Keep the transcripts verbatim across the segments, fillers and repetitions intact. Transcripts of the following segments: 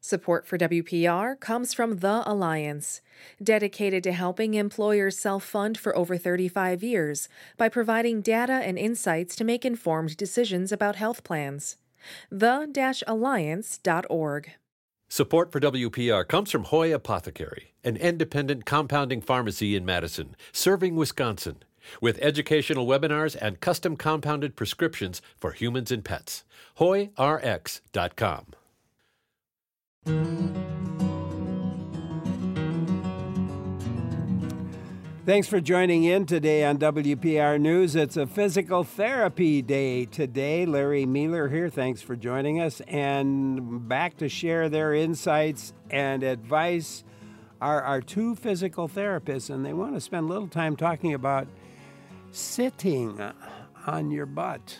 Support for W P R comes from The Alliance, dedicated to helping employers self-fund for over thirty-five years by providing data and insights to make informed decisions about health plans. the alliance dot org. Support for W P R comes from Hoy Apothecary, an independent compounding pharmacy in Madison, serving Wisconsin, with educational webinars and custom compounded prescriptions for humans and pets. hoy r x dot com. Thanks for joining in today on W P R News. It's a physical therapy day today. Larry Mealer here. Thanks for joining us. And back to share their insights and advice are our two physical therapists, and they want to spend a little time talking about sitting on your butt.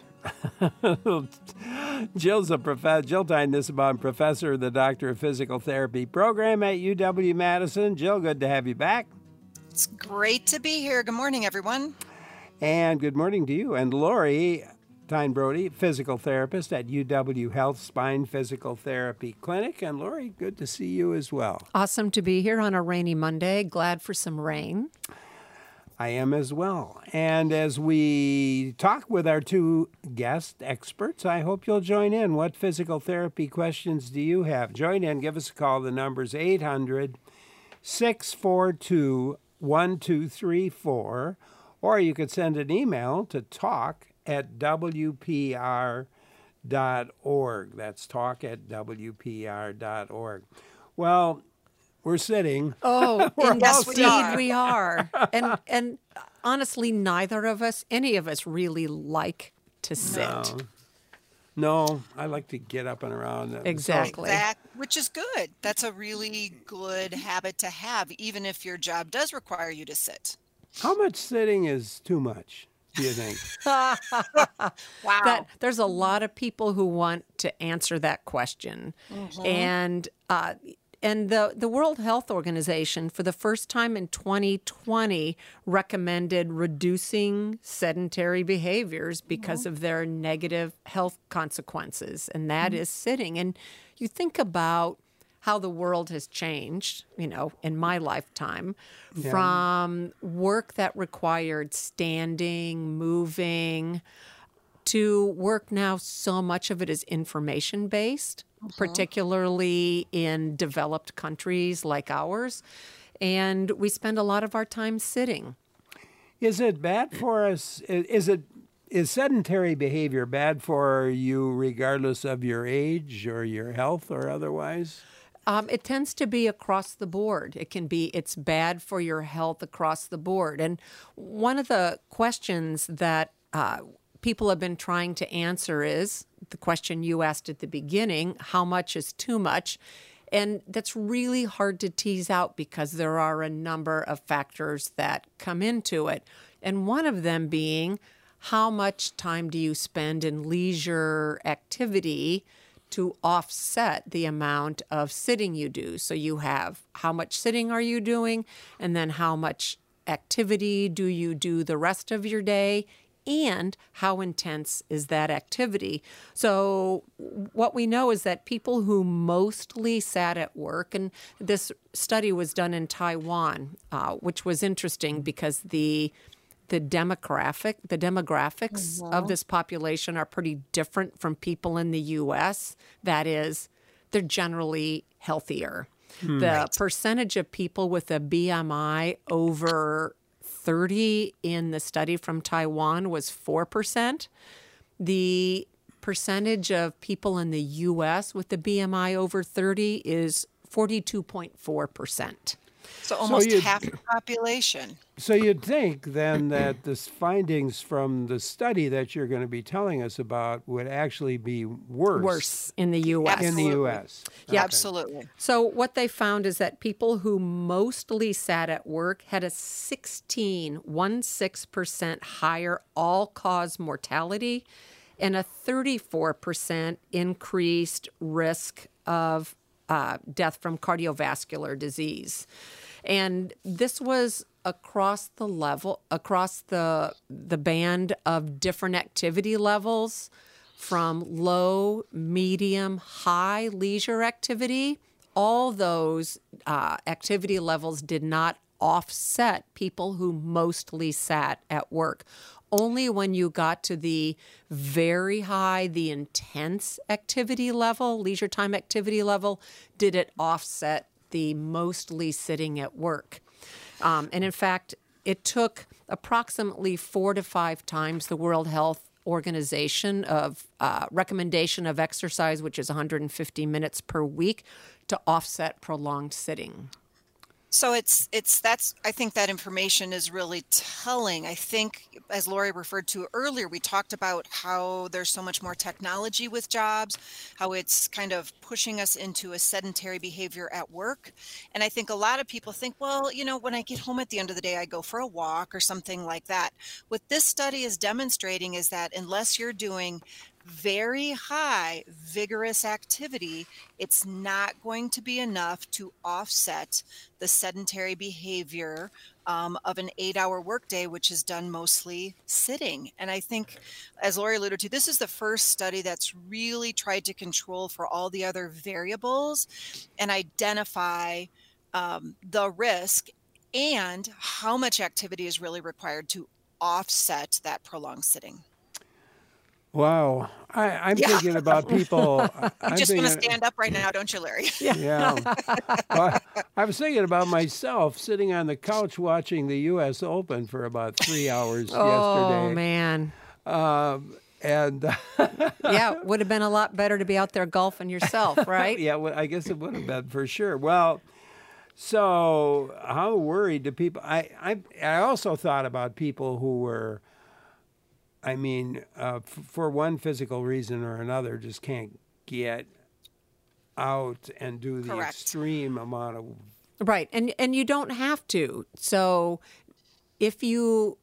Jill's a prof- Jill Tyne-Nissenbaum, professor of the Doctor of Physical Therapy program at U W-Madison. Jill, good to have you back. It's great to be here. Good morning, everyone. And good morning to you. And Lori Tyne-Brody, physical therapist at U W Health Spine Physical Therapy Clinic. And Lori, good to see you as well. Awesome to be here on a rainy Monday. Glad for some rain. I am as well. And as we talk with our two guest experts, I hope you'll join in. What physical therapy questions do you have? Join in. Give us a call. The number's eight hundred, six four two, one two three four. Or you could send an email to talk at w p r dot org. That's talk at w p r dot org. Well, we're sitting. Oh, We're indeed we are. we are. And and honestly, neither of us, any of us, really like to sit. No, no, I like to get up and around. Exactly. That, which is good. That's a really good habit to have, even if your job does require you to sit. How much sitting is too much, do you think? Wow. That there's a lot of people who want to answer that question, Mhm. and uh, and the the World Health Organization, for the first time in twenty twenty, recommended reducing sedentary behaviors because of their negative health consequences, and that is sitting. And you think about how the world has changed, you know, in my lifetime, Yeah. from work that required standing, moving, to work now, so much of it is information-based, particularly in developed countries like ours. And we spend a lot of our time sitting. Is it bad for us? i- Is it is sedentary behavior bad for you regardless of your age or your health or otherwise? Um, it tends to be across the board. It can be, it's bad for your health across the board. And one of the questions that uh, people have been trying to answer is the question you asked at the beginning: how much is too much? And that's really hard to tease out because there are a number of factors that come into it. And one of them being, how much time do you spend in leisure activity to offset the amount of sitting you do? So you have how much sitting are you doing, and then how much activity do you do the rest of your day, and how intense is that activity? So what we know is that people who mostly sat at work, and this study was done in Taiwan, uh, which was interesting because the the demographic, the demographics of this population are pretty different from people in the U S. That is, they're generally healthier. The percentage of people with a B M I over thirty in the study from Taiwan was four percent. The percentage of people in the U S with the B M I over thirty is forty-two point four percent. So almost you- half the population. So you'd think then that the findings from the study that you're going to be telling us about would actually be worse, Worse in the U S. in the U S. Yeah. Absolutely. So what they found is that people who mostly sat at work had a sixteen, one six percent higher all-cause mortality and a thirty-four percent increased risk of uh, death from cardiovascular disease. And this was across the level, across the the band of different activity levels, from low, medium, high leisure activity all those uh, activity levels did not offset people who mostly sat at work. Only when you got to the very high, the intense activity level, leisure time activity level, did it offset the mostly sitting at work. Um, and in fact, it took approximately four to five times the World Health Organization of uh, recommendation of exercise, which is one hundred fifty minutes per week, to offset prolonged sitting. So it's it's that's I think that information is really telling. I think, as Lori referred to earlier, we talked about how there's so much more technology with jobs, how it's kind of pushing us into a sedentary behavior at work. And I think a lot of people think, well, you know, when I get home at the end of the day, I go for a walk or something like that. What this study is demonstrating is that unless you're doing very high, vigorous activity, it's not going to be enough to offset the sedentary behavior um, of an eight-hour workday, which is done mostly sitting. And I think, as Lori alluded to, this is the first study that's really tried to control for all the other variables and identify um, the risk and how much activity is really required to offset that prolonged sitting. Wow. I, I'm Yeah. thinking about people. You I'm just want to thinking- stand up right now, don't you, Larry? Yeah. Well, I was thinking about myself sitting on the couch watching the U S Open for about three hours Oh, yesterday. man. Um, and Yeah, would have been a lot better to be out there golfing yourself, right? yeah, well, I guess it would have been for sure. Well, so how worried do people? I, I, I also thought about people who were, I mean, uh, f- for one physical reason or another, just can't get out and do the Correct. extreme amount of. Right. And and you don't have to. So if you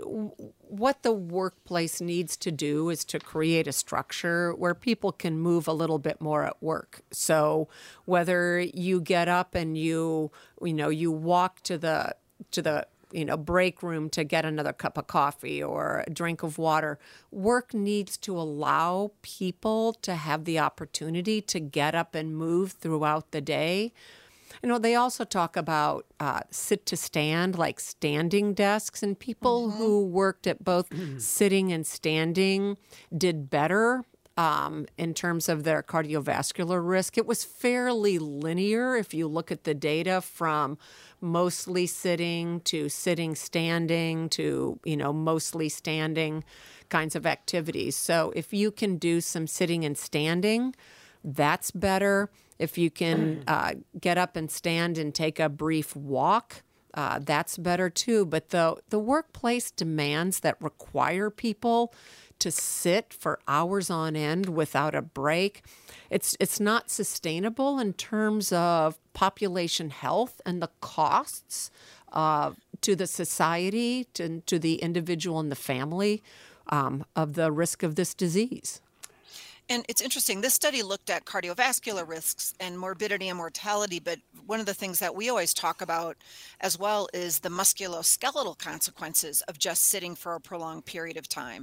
what the workplace needs to do is to create a structure where people can move a little bit more at work. So whether you get up and you you know you walk to the to the you know break room to get another cup of coffee or a drink of water, work needs to allow people to have the opportunity to get up and move throughout the day. You know, they also talk about uh, sit to stand, like standing desks, and people who worked at both sitting and standing did better um, in terms of their cardiovascular risk. It was fairly linear if you look at the data from mostly sitting to sitting standing to, you know, mostly standing kinds of activities. So if you can do some sitting and standing, that's better. If you can uh, get up and stand and take a brief walk, uh, that's better too. But the, the workplace demands that require people to sit for hours on end without a break. It's it's not sustainable in terms of population health and the costs uh, to the society, to, to the individual and the family um, of the risk of this disease. And it's interesting, this study looked at cardiovascular risks and morbidity and mortality, but one of the things that we always talk about as well is the musculoskeletal consequences of just sitting for a prolonged period of time.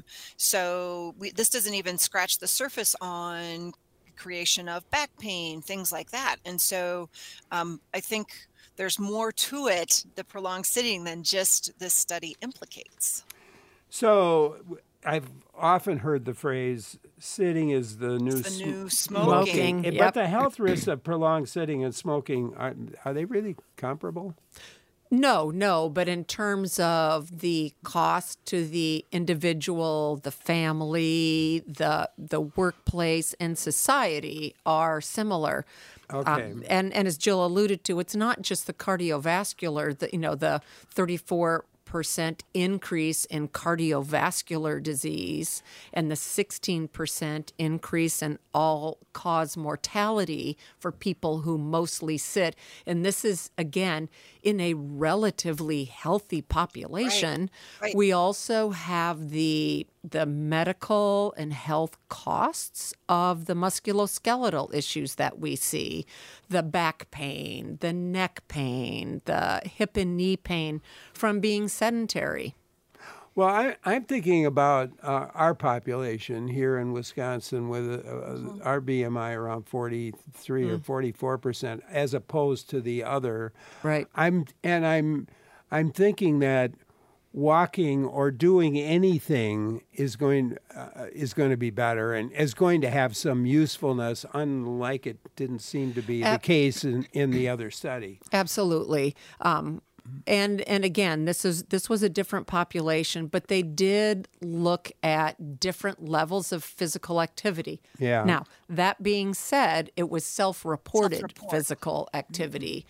So we, this doesn't even scratch the surface on creation of back pain, things like that. And so um, I think there's more to it, the prolonged sitting, than just this study implicates. So I've often heard the phrase "sitting is the new, It's the new sm- smoking. But Yep. the health risks of prolonged sitting and smoking are are they really comparable? No, no, but in terms of the cost to the individual, the family, the the workplace, and society are similar. Okay. Um, and and as Jill alluded to, it's not just the cardiovascular. The you know the thirty-four percent increase in cardiovascular disease and the sixteen percent increase in all-cause mortality for people who mostly sit. And this is, again, in a relatively healthy population. Right. We also have the the medical and health costs of the musculoskeletal issues that we see, the back pain, the neck pain, the hip and knee pain from being sedentary. Well, I, I'm thinking about uh, our population here in Wisconsin with uh, uh, our B M I around forty-three mm. or forty-four percent, as opposed to the other. Right. I'm and I'm I'm thinking that walking or doing anything is going uh, is going to be better and is going to have some usefulness, unlike it didn't seem to be Ab- the case in, in the other study. Absolutely. Um, And and again, this is this was a different population, but they did look at different levels of physical activity. Yeah. Now, that being said, it was self-reported Self-report. physical activity.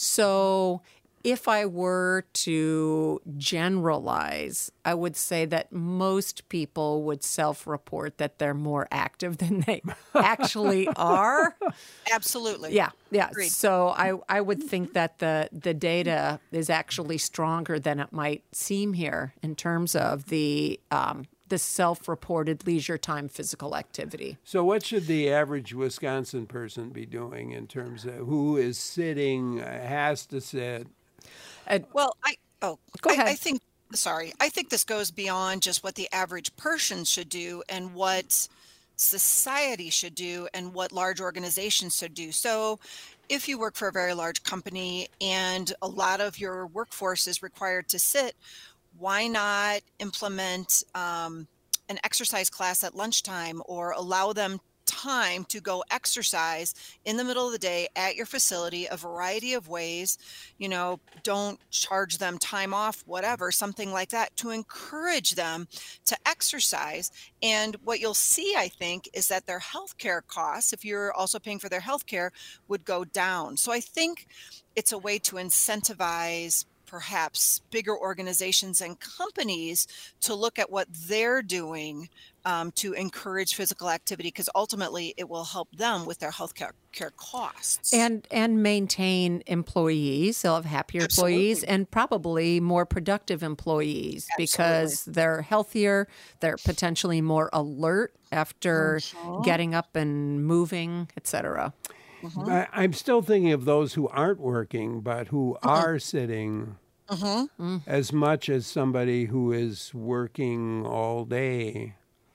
So if I were to generalize, I would say that most people would self-report that they're more active than they actually are. Absolutely. Yeah, yeah. Agreed. So I, I would think that the, the data is actually stronger than it might seem here in terms of the um, the self-reported leisure time physical activity. So what should the average Wisconsin person be doing in terms of who is sitting, uh, has to sit? Uh, Well, I oh, Go I, ahead. I think sorry, I think this goes beyond just what the average person should do and what society should do and what large organizations should do. So, if you work for a very large company and a lot of your workforce is required to sit, why not implement um, an exercise class at lunchtime or allow them time to go exercise in the middle of the day at your facility a variety of ways? You know, don't charge them time off, whatever, something like that, to encourage them to exercise. And what you'll see, I think, is that their healthcare costs, if you're also paying for their healthcare, would go down. So I think it's a way to incentivize perhaps bigger organizations and companies to look at what they're doing um, to encourage physical activity, because ultimately it will help them with their health care, care costs. And and maintain employees. They'll have happier Absolutely. employees and probably more productive employees because they're healthier. They're potentially more alert after Mhm. getting up and moving, et cetera. I, I'm still thinking of those who aren't working, but who are sitting Mhm. as much as somebody who is working all day.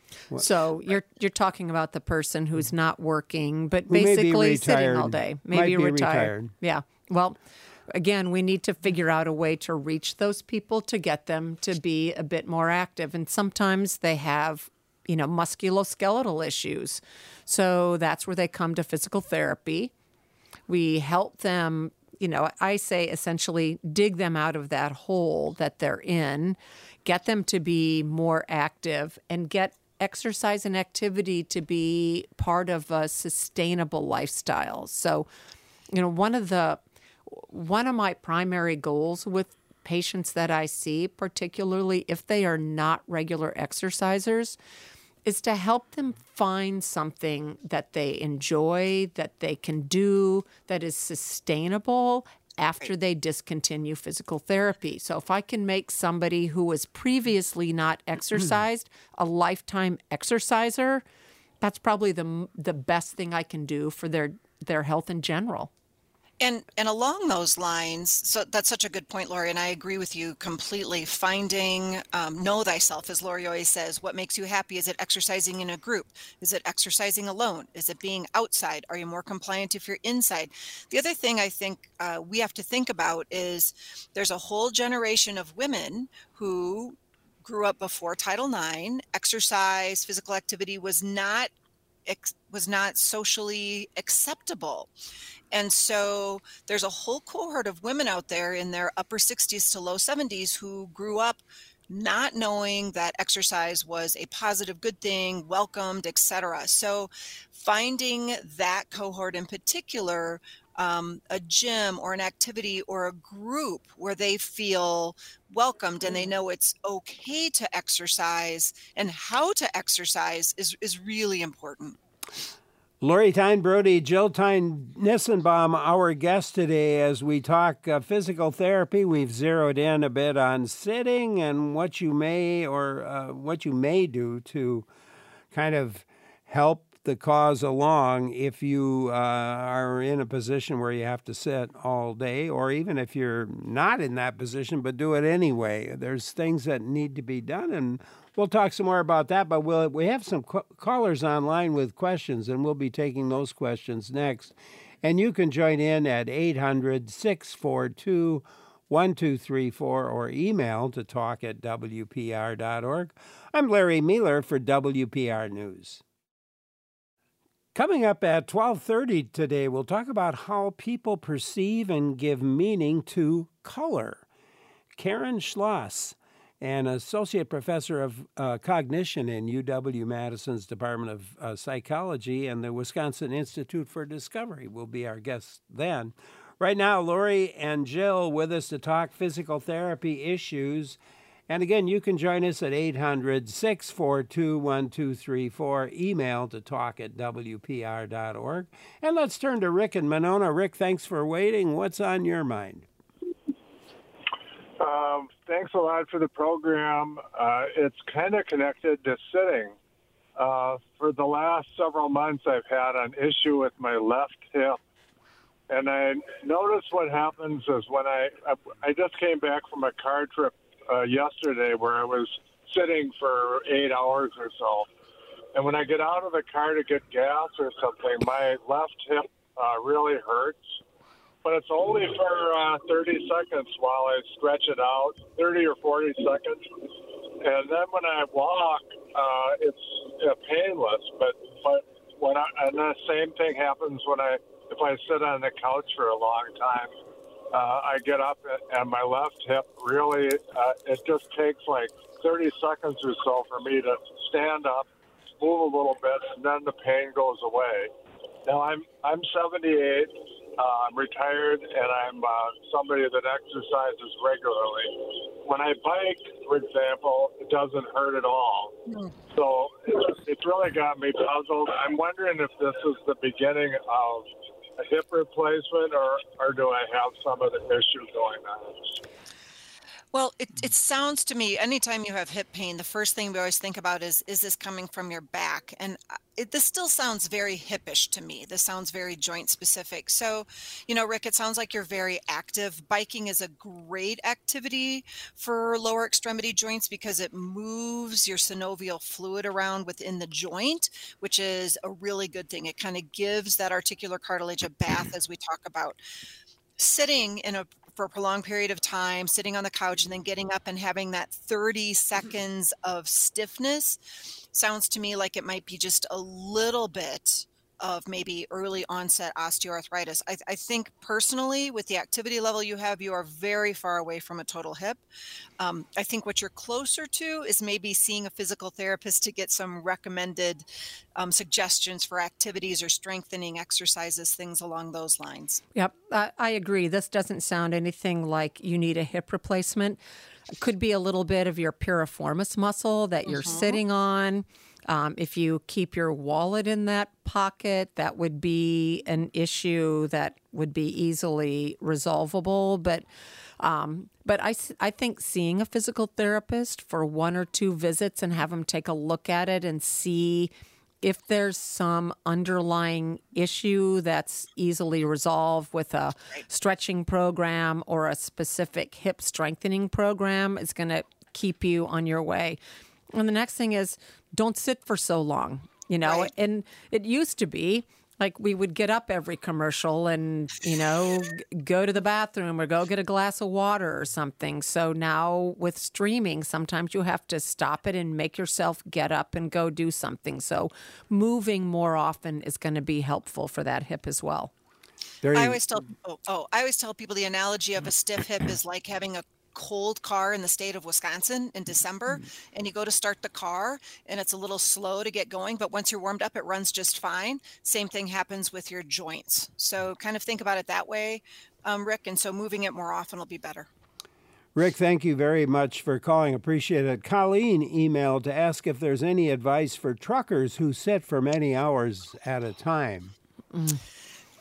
So you're you're talking about the person who's not working, but Who may be basically sitting retired, all day, might maybe be retired. retired. Yeah. Well, again, we need to figure out a way to reach those people to get them to be a bit more active, and sometimes they have, you know, musculoskeletal issues. So that's where they come to physical therapy. We help them, you know, I say essentially dig them out of that hole that they're in, get them to be more active, and get exercise and activity to be part of a sustainable lifestyle. So, you know, one of the one of my primary goals with patients that I see, particularly if they are not regular exercisers, is to help them find something that they enjoy, that they can do, that is sustainable after they discontinue physical therapy. So if I can make somebody who was previously not exercised a lifetime exerciser, that's probably the the best thing I can do for their their health in general. And and along those lines, so that's such a good point, Lori, and I agree with you completely. Finding, um, know thyself, as Lori always says. What makes you happy? Is it exercising in a group? Is it exercising alone? Is it being outside? Are you more compliant if you're inside? The other thing I think uh, we have to think about is there's a whole generation of women who grew up before Title nine. Exercise, physical activity was not was not socially acceptable. And so there's a whole cohort of women out there in their upper sixties to low seventies who grew up not knowing that exercise was a positive, good thing, welcomed, et cetera. So finding that cohort in particular, um, a gym or an activity or a group where they feel welcomed and they know it's okay to exercise and how to exercise is, is really important. Lori Tyne Brody, Jill Tyne Nissenbaum, our guest today as we talk uh, physical therapy. We've zeroed in a bit on sitting and what you may or uh, what you may do to kind of help the cause along if you uh, are in a position where you have to sit all day, or even if you're not in that position but do it anyway. There's things that need to be done, and we'll talk some more about that. But we'll, we have some co- callers online with questions, and we'll be taking those questions next. And you can join in at eight hundred, six four two, one two three four or email to talk at W P R dot org. I'm Larry Mueller for W P R News. Coming up at twelve thirty today, we'll talk about how people perceive and give meaning to color. Karen Schloss, an associate professor of uh, cognition in U W-Madison's Department of uh, Psychology and the Wisconsin Institute for Discovery, will be our guest then. Right now, Lori and Jill with us to talk physical therapy issues. And again, you can join us at eight hundred, six four two, one two three four, email to talk at W P R dot org. And let's turn to Rick and Monona. Rick, thanks for waiting. What's on your mind? Um, thanks a lot for the program. Uh, it's kind of connected to sitting. Uh, for the last several months, I've had an issue with my left hip. And I noticed what happens is when I, I, I just came back from a car trip Uh, yesterday where I was sitting for eight hours or so. And when I get out of the car to get gas or something, my left hip uh, really hurts. But it's only for uh, thirty seconds while I stretch it out, thirty or forty seconds. And then when I walk, uh, it's uh, painless. But, but when I, and the same thing happens when I, if I sit on the couch for a long time. Uh, I get up and my left hip really, uh, it just takes like thirty seconds or so for me to stand up, move a little bit, and then the pain goes away. Now, I'm I'm seventy-eight, uh, I'm retired, and I'm uh, somebody that exercises regularly. When I bike, for example, it doesn't hurt at all. So it's, it's really got me puzzled. I'm wondering if this is the beginning of a hip replacement, or, or do I have some of the issue going on? Well, it, it sounds to me, anytime you have hip pain, the first thing we always think about is, is this coming from your back? And it, this still sounds very hippish to me. This sounds very joint specific. So, you know, Rick, it sounds like you're very active. Biking is a great activity for lower extremity joints because it moves your synovial fluid around within the joint, which is a really good thing. It kind of gives that articular cartilage a bath, as we talk about. Sitting in a for a prolonged period of time, sitting on the couch and then getting up and having that thirty seconds of stiffness sounds to me like it might be just a little bit of maybe early onset osteoarthritis. I, I think personally, with the activity level you have, you are very far away from a total hip. Um, I think what you're closer to is maybe seeing a physical therapist to get some recommended um, suggestions for activities or strengthening exercises, things along those lines. Yep, I, I agree. This doesn't sound anything like you need a hip replacement. It could be a little bit of your piriformis muscle that you're mm-hmm. sitting on. Um, if you keep your wallet in that pocket, that would be an issue that would be easily resolvable. But um, but I, I think seeing a physical therapist for one or two visits and have them take a look at it and see if there's some underlying issue that's easily resolved with a stretching program or a specific hip strengthening program is going to keep you on your way. And the next thing is, don't sit for so long, you know, right. And it used to be like we would get up every commercial and, you know, g- go to the bathroom or go get a glass of water or something. So now with streaming, sometimes you have to stop it and make yourself get up and go do something. So moving more often is going to be helpful for that hip as well. I always tell oh, oh, I always tell people the analogy of a stiff hip is like having a cold car in the state of Wisconsin in December, and you go to start the car and it's a little slow to get going, but once you're warmed up, it runs just fine. Same thing happens with your joints. So kind of think about it that way, um, Rick, and so moving it more often will be better. Rick, thank you very much for calling. Appreciate it. Colleen emailed to ask if there's any advice for truckers who sit for many hours at a time. Mm.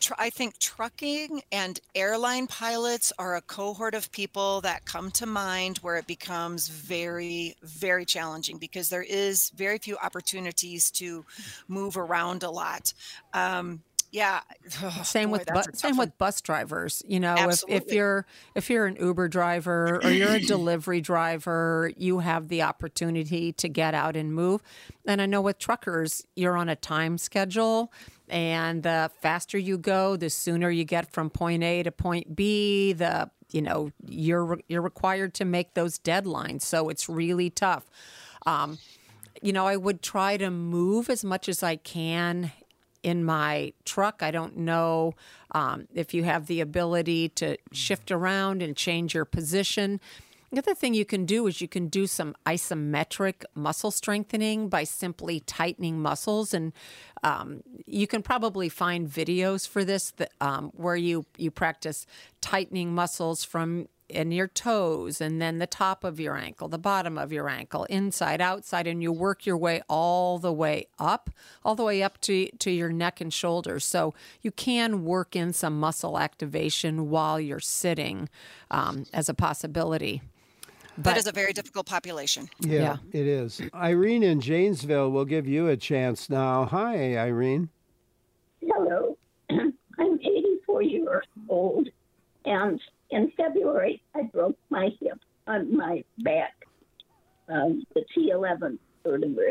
tr- I think trucking and airline pilots are a cohort of people that come to mind where it becomes very, very challenging because there is very few opportunities to move around a lot. Um, yeah. Oh, Same boy, with that's bu- a tough same one. with bus drivers. You know, if, if Absolutely. you're if you're an Uber driver or you're a delivery driver, you have the opportunity to get out and move. And I know with truckers, you're on a time schedule, and the faster you go, the sooner you get from point A to point B. The you know you're you're required to make those deadlines, so it's really tough. Um, you know, I would try to move as much as I can in my truck. I don't know um, if you have the ability to shift around and change your position. The other thing you can do is you can do some isometric muscle strengthening by simply tightening muscles. And um, you can probably find videos for this that, um, where you, you practice tightening muscles from in your toes and then the top of your ankle, the bottom of your ankle, inside, outside, and you work your way all the way up, all the way up to, to your neck and shoulders. So you can work in some muscle activation while you're sitting um, as a possibility. That But- is a very difficult population. Yeah, Yeah. it is. Irene in Janesville, we'll give you a chance now. Hi, Irene. Hello. I'm eighty-four years old, and in February I broke my hip on my back, um, the T eleven vertebrae.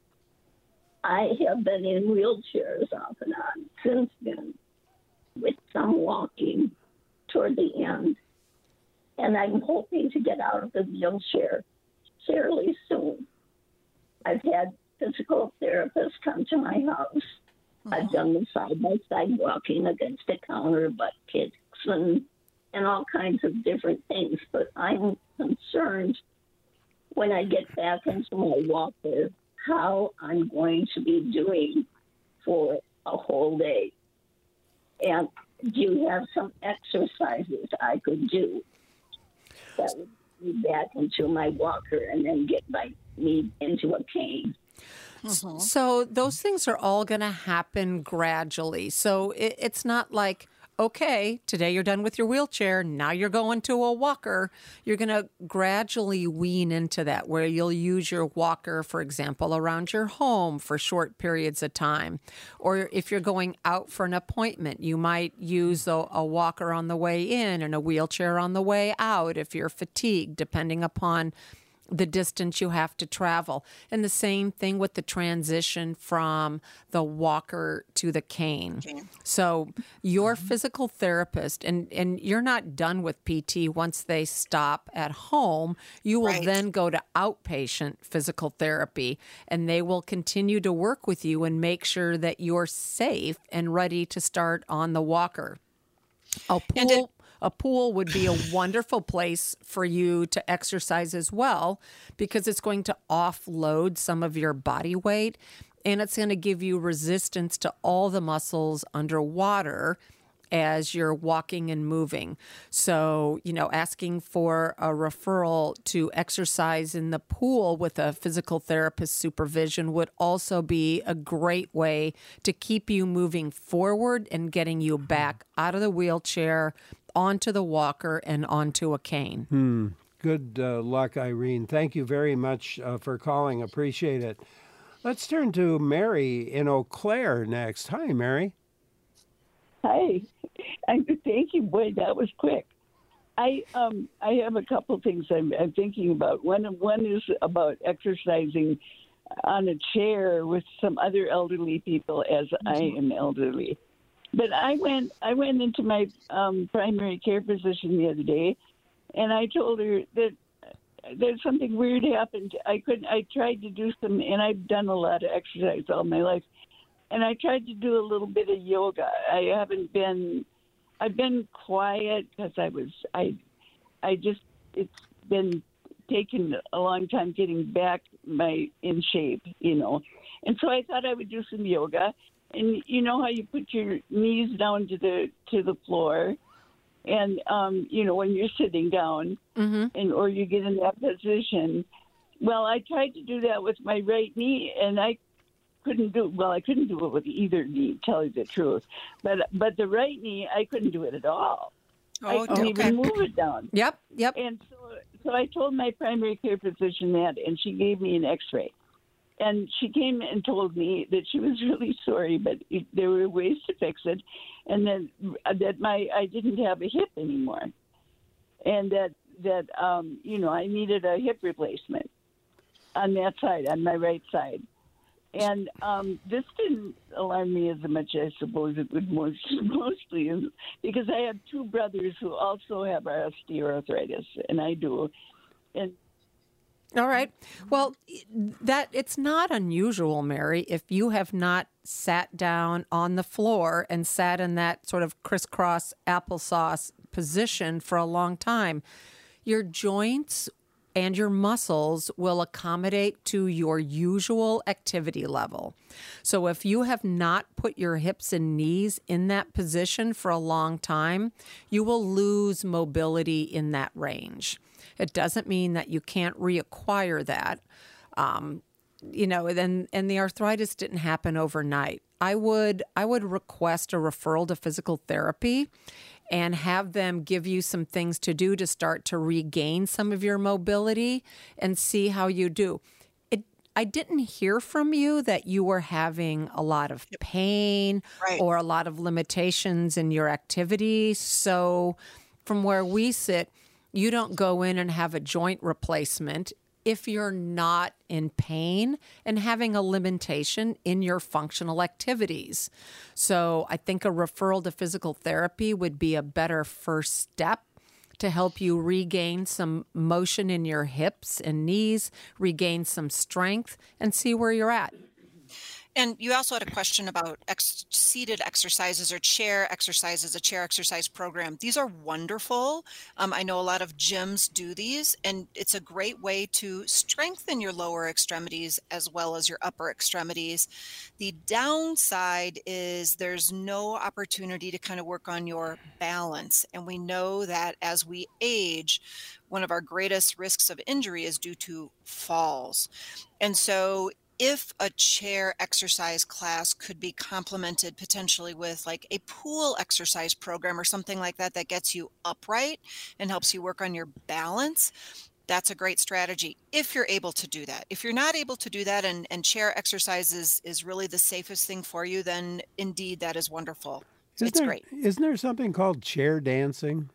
I have been in wheelchairs off and on since then, with some walking toward the end, and I'm hoping to get out of the wheelchair fairly soon. I've had physical therapists come to my house. I've done the side-by-side walking against the counter, butt kicks, and, and all kinds of different things. But I'm concerned when I get back into my walker how I'm going to be doing for a whole day. And do you have some exercises I could do that would be back into my walker and then get my me into a cane? So those things are all going to happen gradually. So it, it's not like, okay, today you're done with your wheelchair, now you're going to a walker. You're going to gradually wean into that, where you'll use your walker, for example, around your home for short periods of time. Or if you're going out for an appointment, you might use a, a walker on the way in and a wheelchair on the way out if you're fatigued, depending upon the distance you have to travel. And the same thing with the transition from the walker to the cane. So your physical therapist, and, and you're not done with P T once they stop at home, you will Right. then go to outpatient physical therapy, and they will continue to work with you and make sure that you're safe and ready to start on the walker. A And it- pool, a pool would be a wonderful place for you to exercise as well, because it's going to offload some of your body weight, and it's going to give you resistance to all the muscles underwater as you're walking and moving. So, you know, asking for a referral to exercise in the pool with a physical therapist supervision would also be a great way to keep you moving forward and getting you back out of the wheelchair, onto the walker, and onto a cane. Good uh, luck, Irene. Thank you very much uh, for calling. Appreciate it. Let's turn to Mary in Eau Claire next. Hi, Mary. Hi, and thank you. Boy, that was quick. I um I have a couple things I'm, I'm thinking about. One one is about exercising on a chair with some other elderly people, as I am elderly. But I went I went into my um, primary care physician the other day, and I told her that there's something weird happened. I couldn't. I tried to do some, and I've done a lot of exercise all my life. And I tried to do a little bit of yoga. I haven't been, I've been quiet because I was, I, I just, it's been taking a long time getting back my in shape, you know. And so I thought I would do some yoga. And you know how you put your knees down to the to the floor, and um, you know when you're sitting down, Mm-hmm. and or you get in that position. Well, I tried to do that with my right knee, and I. couldn't do well. I couldn't do it with either knee, tell you the truth. But but the right knee, I couldn't do it at all. Oh, I couldn't okay. even move it down. Yep, yep. And so, so I told my primary care physician that, and she gave me an X-ray. And she came and told me that she was really sorry, but it, there were ways to fix it, and that that my I didn't have a hip anymore, and that that um, you know I needed a hip replacement on that side, on my right side. And um, this didn't alarm me as much, I suppose it would most, mostly, because I have two brothers who also have osteoarthritis, and I do. And All right. Well, that it's not unusual, Mary, if you have not sat down on the floor and sat in that sort of crisscross applesauce position for a long time. Your joints and your muscles will accommodate to your usual activity level. So if you have not put your hips and knees in that position for a long time, you will lose mobility in that range. It doesn't mean that you can't reacquire that. Um, you know, and, and the arthritis didn't happen overnight. I would I would request a referral to physical therapy and have them give you some things to do to start to regain some of your mobility and see how you do. It, I didn't hear from you that you were having a lot of pain Right. or a lot of limitations in your activity. So from where we sit, you don't go in and have a joint replacement if you're not in pain and having a limitation in your functional activities. So I think a referral to physical therapy would be a better first step to help you regain some motion in your hips and knees, regain some strength, and see where you're at. And you also had a question about ex- seated exercises or chair exercises, a chair exercise program. These are wonderful. Um, I know a lot of gyms do these, and it's a great way to strengthen your lower extremities as well as your upper extremities. The downside is there's no opportunity to kind of work on your balance. And we know that as we age, one of our greatest risks of injury is due to falls. And so if a chair exercise class could be complemented potentially with like a pool exercise program or something like that that gets you upright and helps you work on your balance, that's a great strategy if you're able to do that. If you're not able to do that and, and chair exercise is, is really the safest thing for you, then indeed that is wonderful. Isn't It's there, great. Isn't there something called chair dancing?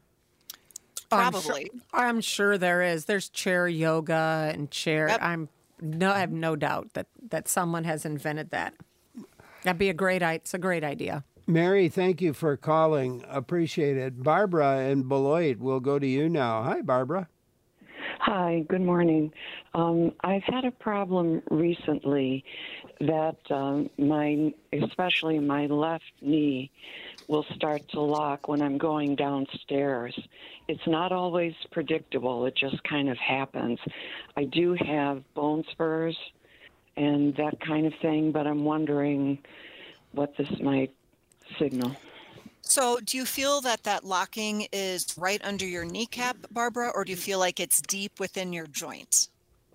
Probably. I'm sure, I'm sure there is. There's chair yoga and chair. Yep. I'm no, I have no doubt that, that someone has invented that. That'd be a great. It's a great idea. Mary, thank you for calling. Appreciate it. Barbara in Beloit, we'll go to you now. Hi, Barbara. Hi, good morning. Um, I've had a problem recently that um, my, especially my left knee, will start to lock when I'm going downstairs. It's not always predictable. It just kind of happens. I do have bone spurs and that kind of thing, but I'm wondering what this might signal. So do you feel that that locking is right under your kneecap, Barbara, or do you feel like it's deep within your joint?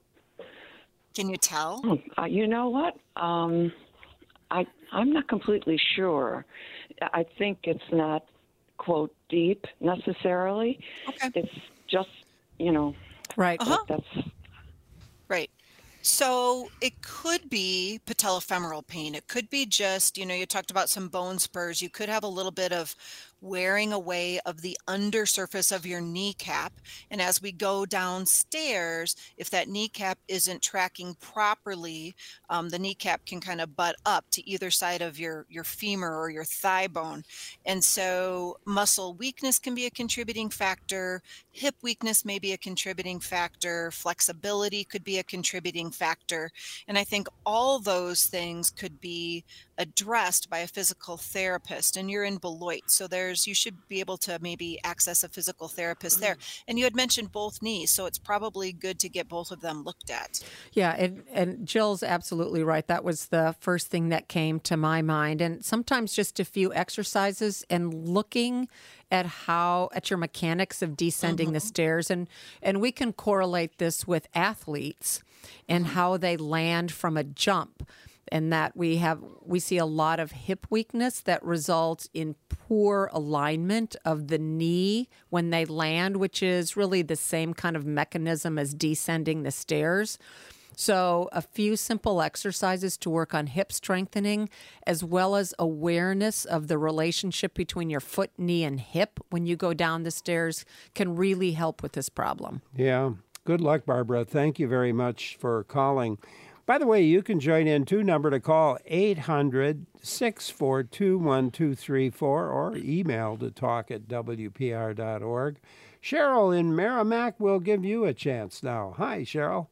Can you tell? Oh, uh, you know what? Um, I, I'm not completely sure. I think it's not, quote, deep necessarily. Okay. It's just, you know, Right. Uh-huh. that's... Right. So it could be patellofemoral pain. It could be just, you know, you talked about some bone spurs. You could have a little bit of wearing away of the undersurface of your kneecap. And as we go downstairs, if that kneecap isn't tracking properly, um, the kneecap can kind of butt up to either side of your, your femur or your thigh bone. And so muscle weakness can be a contributing factor. Hip weakness may be a contributing factor. Flexibility could be a contributing factor. And I think all those things could be addressed by a physical therapist. And you're in Beloit, so there's you should be able to maybe access a physical therapist there. And you had mentioned both knees, so it's probably good to get both of them looked at. Yeah, and, and Jill's absolutely right. That was the first thing that came to my mind. And sometimes just a few exercises and looking at how at your mechanics of descending mm-hmm. the stairs, and and we can correlate this with athletes and how they land from a jump. and that we have we see a lot of hip weakness that results in poor alignment of the knee when they land, which is really the same kind of mechanism as descending the stairs. So a few simple exercises to work on hip strengthening, as well as awareness of the relationship between your foot, knee, and hip when you go down the stairs can really help with this problem. Yeah. Good luck, Barbara. Thank you very much for calling. By the way, you can join in too. Number to call, eight hundred, six four two, one two three four, or email to talk at w p r dot org. Cheryl in Merrimack will give you a chance now. Hi, Cheryl.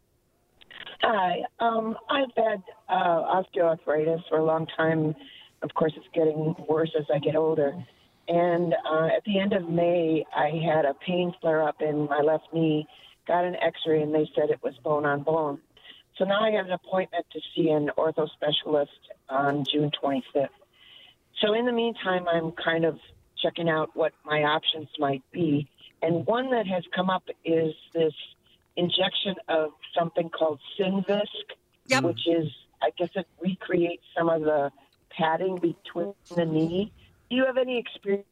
Hi. Um, I've had uh, osteoarthritis for a long time. Of course, it's getting worse as I get older. And uh, at the end of May, I had a pain flare-up in my left knee, got an x-ray, and they said it was bone on bone. So now I have an appointment to see an ortho specialist on June twenty-fifth. So in the meantime, I'm kind of checking out what my options might be. And one that has come up is this injection of something called Synvisc, yep. which is, I guess it recreates some of the padding between the knee. Do you have any experience?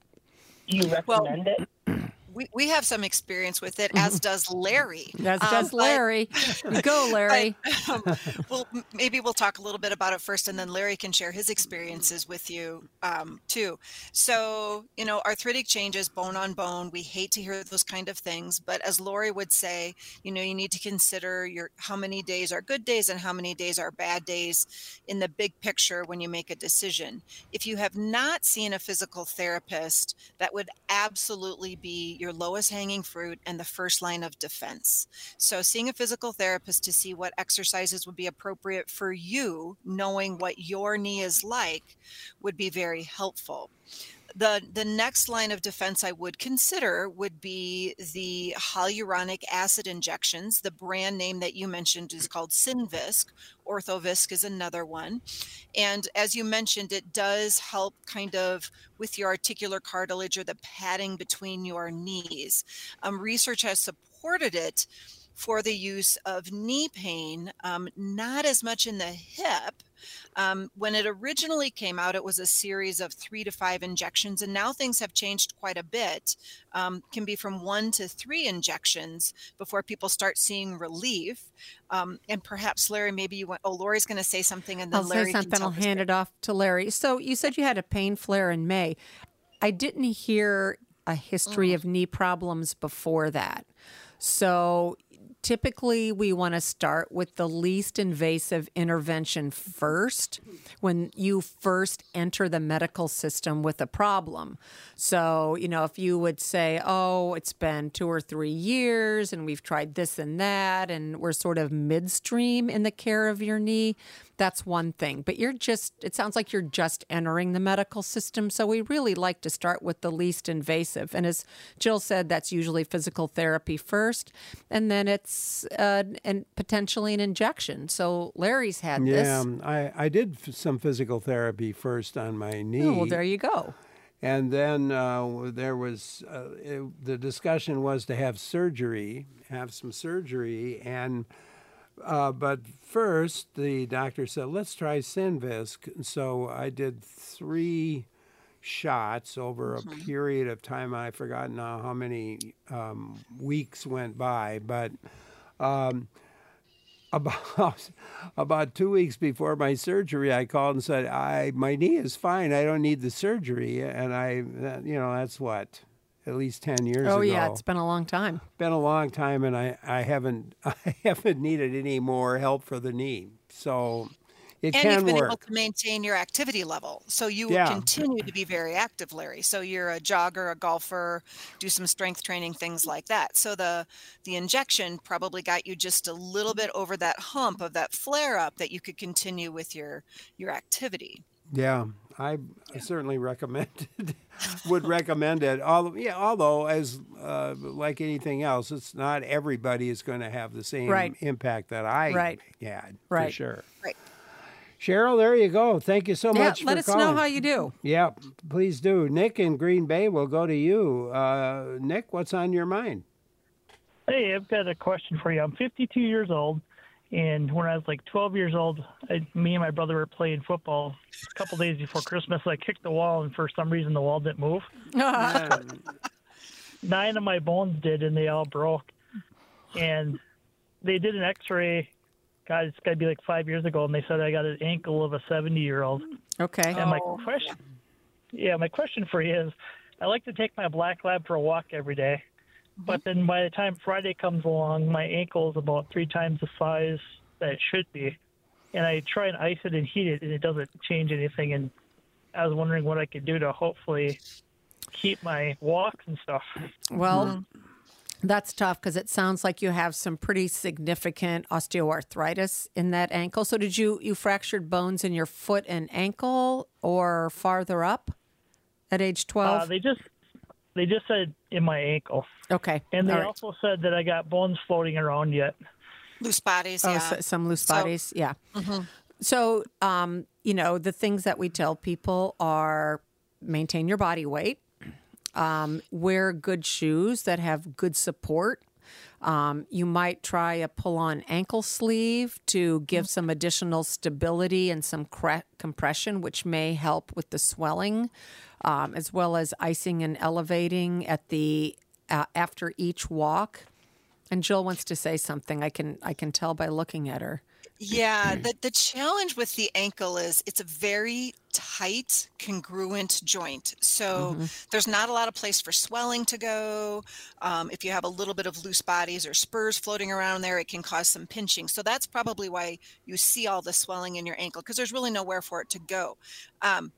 Do you recommend well, it? We, we have some experience with it, as does Larry. As um, does Larry. But, Go, Larry. But, um, well, maybe we'll talk a little bit about it first, and then Larry can share his experiences with you, um, too. So, you know, arthritic changes, bone on bone. We hate to hear those kind of things. But as Lori would say, you know, you need to consider your how many days are good days and how many days are bad days in the big picture when you make a decision. If you have not seen a physical therapist, that would absolutely be your lowest hanging fruit and the first line of defense. So seeing a physical therapist to see what exercises would be appropriate for you, knowing what your knee is like, would be very helpful. The the next line of defense I would consider would be the hyaluronic acid injections. The brand name that you mentioned is called Synvisc. Orthovisc is another one. And as you mentioned, it does help kind of with your articular cartilage or the padding between your knees. Um, research has supported it for the use of knee pain, um, not as much in the hip. Um, when it originally came out, it was a series of three to five injections, and now things have changed quite a bit. Um, can be from one to three injections before people start seeing relief. Um, and perhaps, Larry, maybe you want, oh, Lori's going to say something, and then I'll Larry say something. can I'll hand it off to Larry. So you said you had a pain flare in May. I didn't hear a history mm. of knee problems before that. So typically, we want to start with the least invasive intervention first when you first enter the medical system with a problem. So, you know, if you would say, oh, it's been two or three years and we've tried this and that, and we're sort of midstream in the care of your knee, that's one thing. But you're just, it sounds like you're just entering the medical system. So we really like to start with the least invasive. And as Jill said, that's usually physical therapy first, and then it's uh, and potentially an injection. So Larry's had yeah, this. Yeah, I, I did f- some physical therapy first on my knee. Oh, well, there you go. And then uh, there was, uh, it, the discussion was to have surgery, have some surgery, and Uh, but first, the doctor said, let's try Synvisc. So I did three shots over a mm-hmm. period of time. I forgot now how many um, weeks went by. But um, about about two weeks before my surgery, I called and said, "I my knee is fine. I don't need the surgery." And I, you know, that's what, at least ten years oh, ago. Oh yeah, it's been a long time. Been a long time, and I, I haven't I haven't needed any more help for the knee. So it and can you've been work. able to maintain your activity level, so you will Yeah. continue to be very active, Larry. So you're a jogger, a golfer, do some strength training, things like that. So the the injection probably got you just a little bit over that hump of that flare up that you could continue with your your activity. Yeah, I certainly recommend it. Would recommend it. Although, yeah, although as uh, like anything else, it's not everybody is going to have the same Right. impact that I Right. had Right. for sure. Right. Cheryl, there you go. Thank you so Yeah, much let for us calling. know how you do. Yeah, please do. Nick in Green Bay will go to you. Uh, Nick, what's on your mind? Hey, I've got a question for you. I'm fifty-two years old, And when I was like twelve years old, I, me and my brother were playing football a couple days before Christmas. I kicked the wall, and for some reason, the wall didn't move. Nine of my bones did, and they all broke. And they did an X-ray. God, it's got to be like five years ago, and they said I got an ankle of a seventy-year-old. Okay. And my question, yeah, my question for you is, I like to take my black lab for a walk every day. But then by the time Friday comes along, my ankle is about three times the size that it should be. And I try and ice it and heat it, and it doesn't change anything. And I was wondering what I could do to hopefully keep my walks and stuff. Well, mm-hmm. That's tough because it sounds like you have some pretty significant osteoarthritis in that ankle. So did you, you fractured bones in your foot and ankle or farther up at age twelve? Uh, they just... They just said in my ankle. Okay. And they right. also said that I got bones floating around yet. Loose bodies, oh, yeah. So, some loose bodies, so, yeah. Mm-hmm. So, um, you know, the things that we tell people are maintain your body weight, um, wear good shoes that have good support. Um, you might try a pull-on ankle sleeve to give some additional stability and some cre- compression, which may help with the swelling, um, as well as icing and elevating at the uh, after each walk. And Jill wants to say something. I can I can tell by looking at her. Yeah, the, the challenge with the ankle is it's a very tight, congruent joint. So mm-hmm. there's not a lot of place for swelling to go. Um, if you have a little bit of loose bodies or spurs floating around there, it can cause some pinching. So that's probably why you see all the swelling in your ankle, because there's really nowhere for it to go. Um,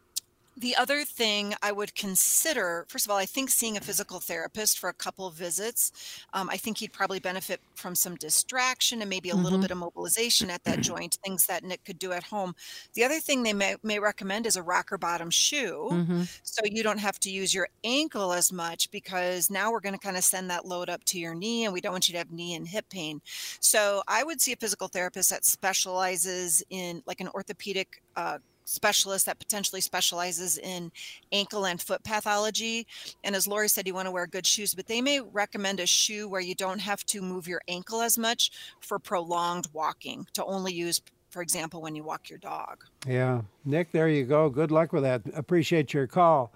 The other thing I would consider, first of all, I think seeing a physical therapist for a couple of visits. Um, I think he'd probably benefit from some distraction and maybe a mm-hmm. little bit of mobilization at that joint, things that Nick could do at home. The other thing they may, may recommend is a rocker bottom shoe. Mm-hmm. So you don't have to use your ankle as much, because now we're going to kind of send that load up to your knee, and we don't want you to have knee and hip pain. So I would see a physical therapist that specializes in, like, an orthopedic uh specialist that potentially specializes in ankle and foot pathology. And as Lori said, you want to wear good shoes, but they may recommend a shoe where you don't have to move your ankle as much for prolonged walking, to only use, for example, when you walk your dog. Yeah. Nick, there you go. Good luck with that. Appreciate your call.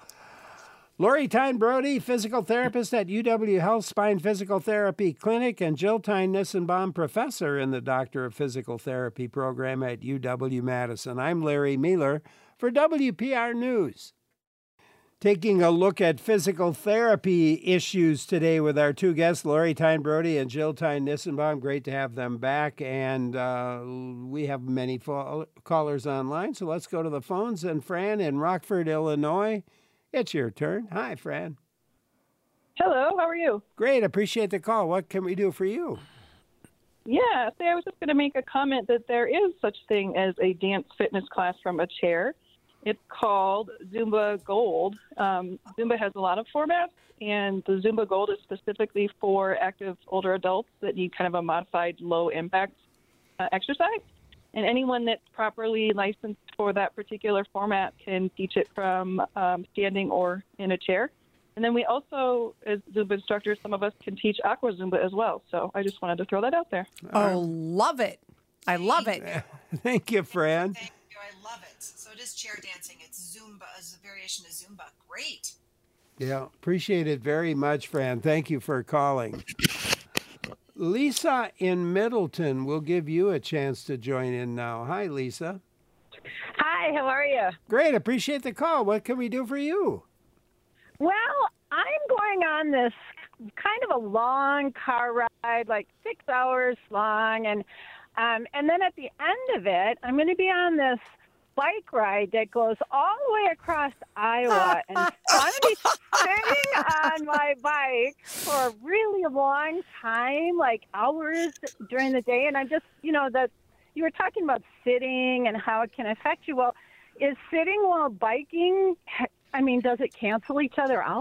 Lori Tyne Brody, physical therapist at U W Health Spine Physical Therapy Clinic, and Jill Tyne Nissenbaum, professor in the Doctor of Physical Therapy program at U W-Madison. I'm Larry Mueller for W P R News. Taking a look at physical therapy issues today with our two guests, Lori Tyne Brody and Jill Tyne Nissenbaum. Great to have them back, and uh, we have many fo- callers online, so let's go to the phones. And Fran in Rockford, Illinois, it's your turn. Hi, Fran. Hello, how are you? Great, appreciate the call. What can we do for you? Yeah, see, I was just going to make a comment that there is such thing as a dance fitness class from a chair. It's called Zumba Gold. Um, Zumba has a lot of formats, and the Zumba Gold is specifically for active older adults that need kind of a modified low-impact uh, exercise. And anyone that's properly licensed for that particular format can teach it from um, standing or in a chair. And then we also, as Zumba instructors, some of us can teach Aqua Zumba as well. So I just wanted to throw that out there. Oh, love it. I love it. Thank you, Fran. Thank you. I love it. So it is chair dancing. It's Zumba, as a variation of Zumba. Great. Yeah, appreciate it very much, Fran. Thank you for calling. Lisa in Middleton will give you a chance to join in now. Hi, Lisa. Hi, how are you? Great, appreciate the call. What can we do for you? Well, I'm going on this kind of a long car ride, like six hours long, and um, and then at the end of it, I'm going to be on this bike ride that goes all the way across Iowa, and I'm going to be sitting on my bike for a really long time, like hours during the day. And I'm just, you know, that you were talking about sitting and how it can affect you. Well, is sitting while biking, I mean, does it cancel each other out?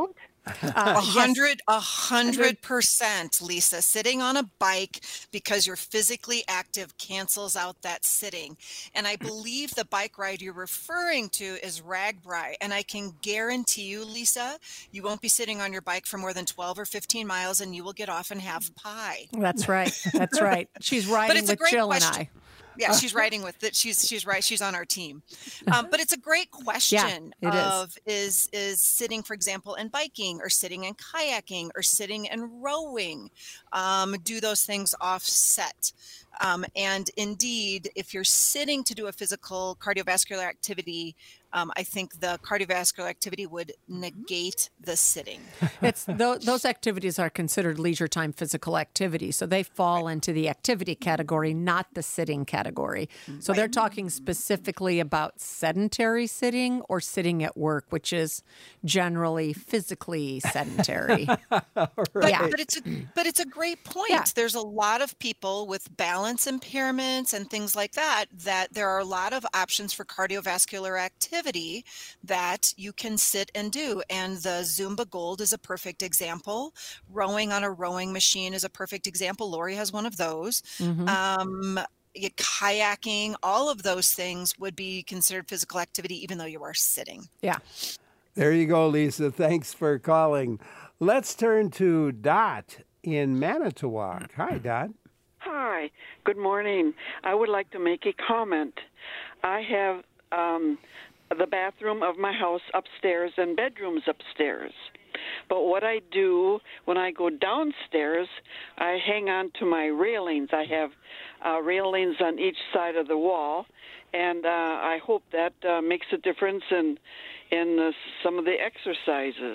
A hundred, a hundred percent, Lisa. Sitting on a bike because you're physically active cancels out that sitting. And I believe the bike ride you're referring to is RAGBRAI. And I can guarantee you, Lisa, you won't be sitting on your bike for more than twelve or fifteen miles, and you will get off and have pie. That's right. That's right. She's riding with Jill question. and I. Yeah, she's riding with it. She's she's right. She's on our team. Um, but it's a great question yeah, of is. is is sitting, for example, and biking, or sitting and kayaking, or sitting and rowing. Um, do those things offset? Um, and indeed, if you're sitting to do a physical cardiovascular activity, um, I think the cardiovascular activity would negate the sitting. It's th- those activities are considered leisure time physical activity, so they fall into the activity category, not the sitting category. So right. they're talking specifically about sedentary sitting or sitting at work, which is generally physically sedentary. But, yeah. but it's a, but it's a great point. Yeah. There's a lot of people with balance impairments and things like that, that there are a lot of options for cardiovascular activity that you can sit and do. And the Zumba Gold is a perfect example. Rowing on a rowing machine is a perfect example. Lori has one of those. Mm-hmm. Um, kayaking, all of those things would be considered physical activity, even though you are sitting. Yeah. There you go, Lisa. Thanks for calling. Let's turn to Dot in Manitowoc. Hi, Dot. Hi. Good morning. I would like to make a comment. I have um, the bathroom of my house upstairs and bedrooms upstairs. But what I do when I go downstairs, I hang on to my railings. I have uh, railings on each side of the wall, and uh, I hope that uh, makes a difference in in uh, some of the exercises.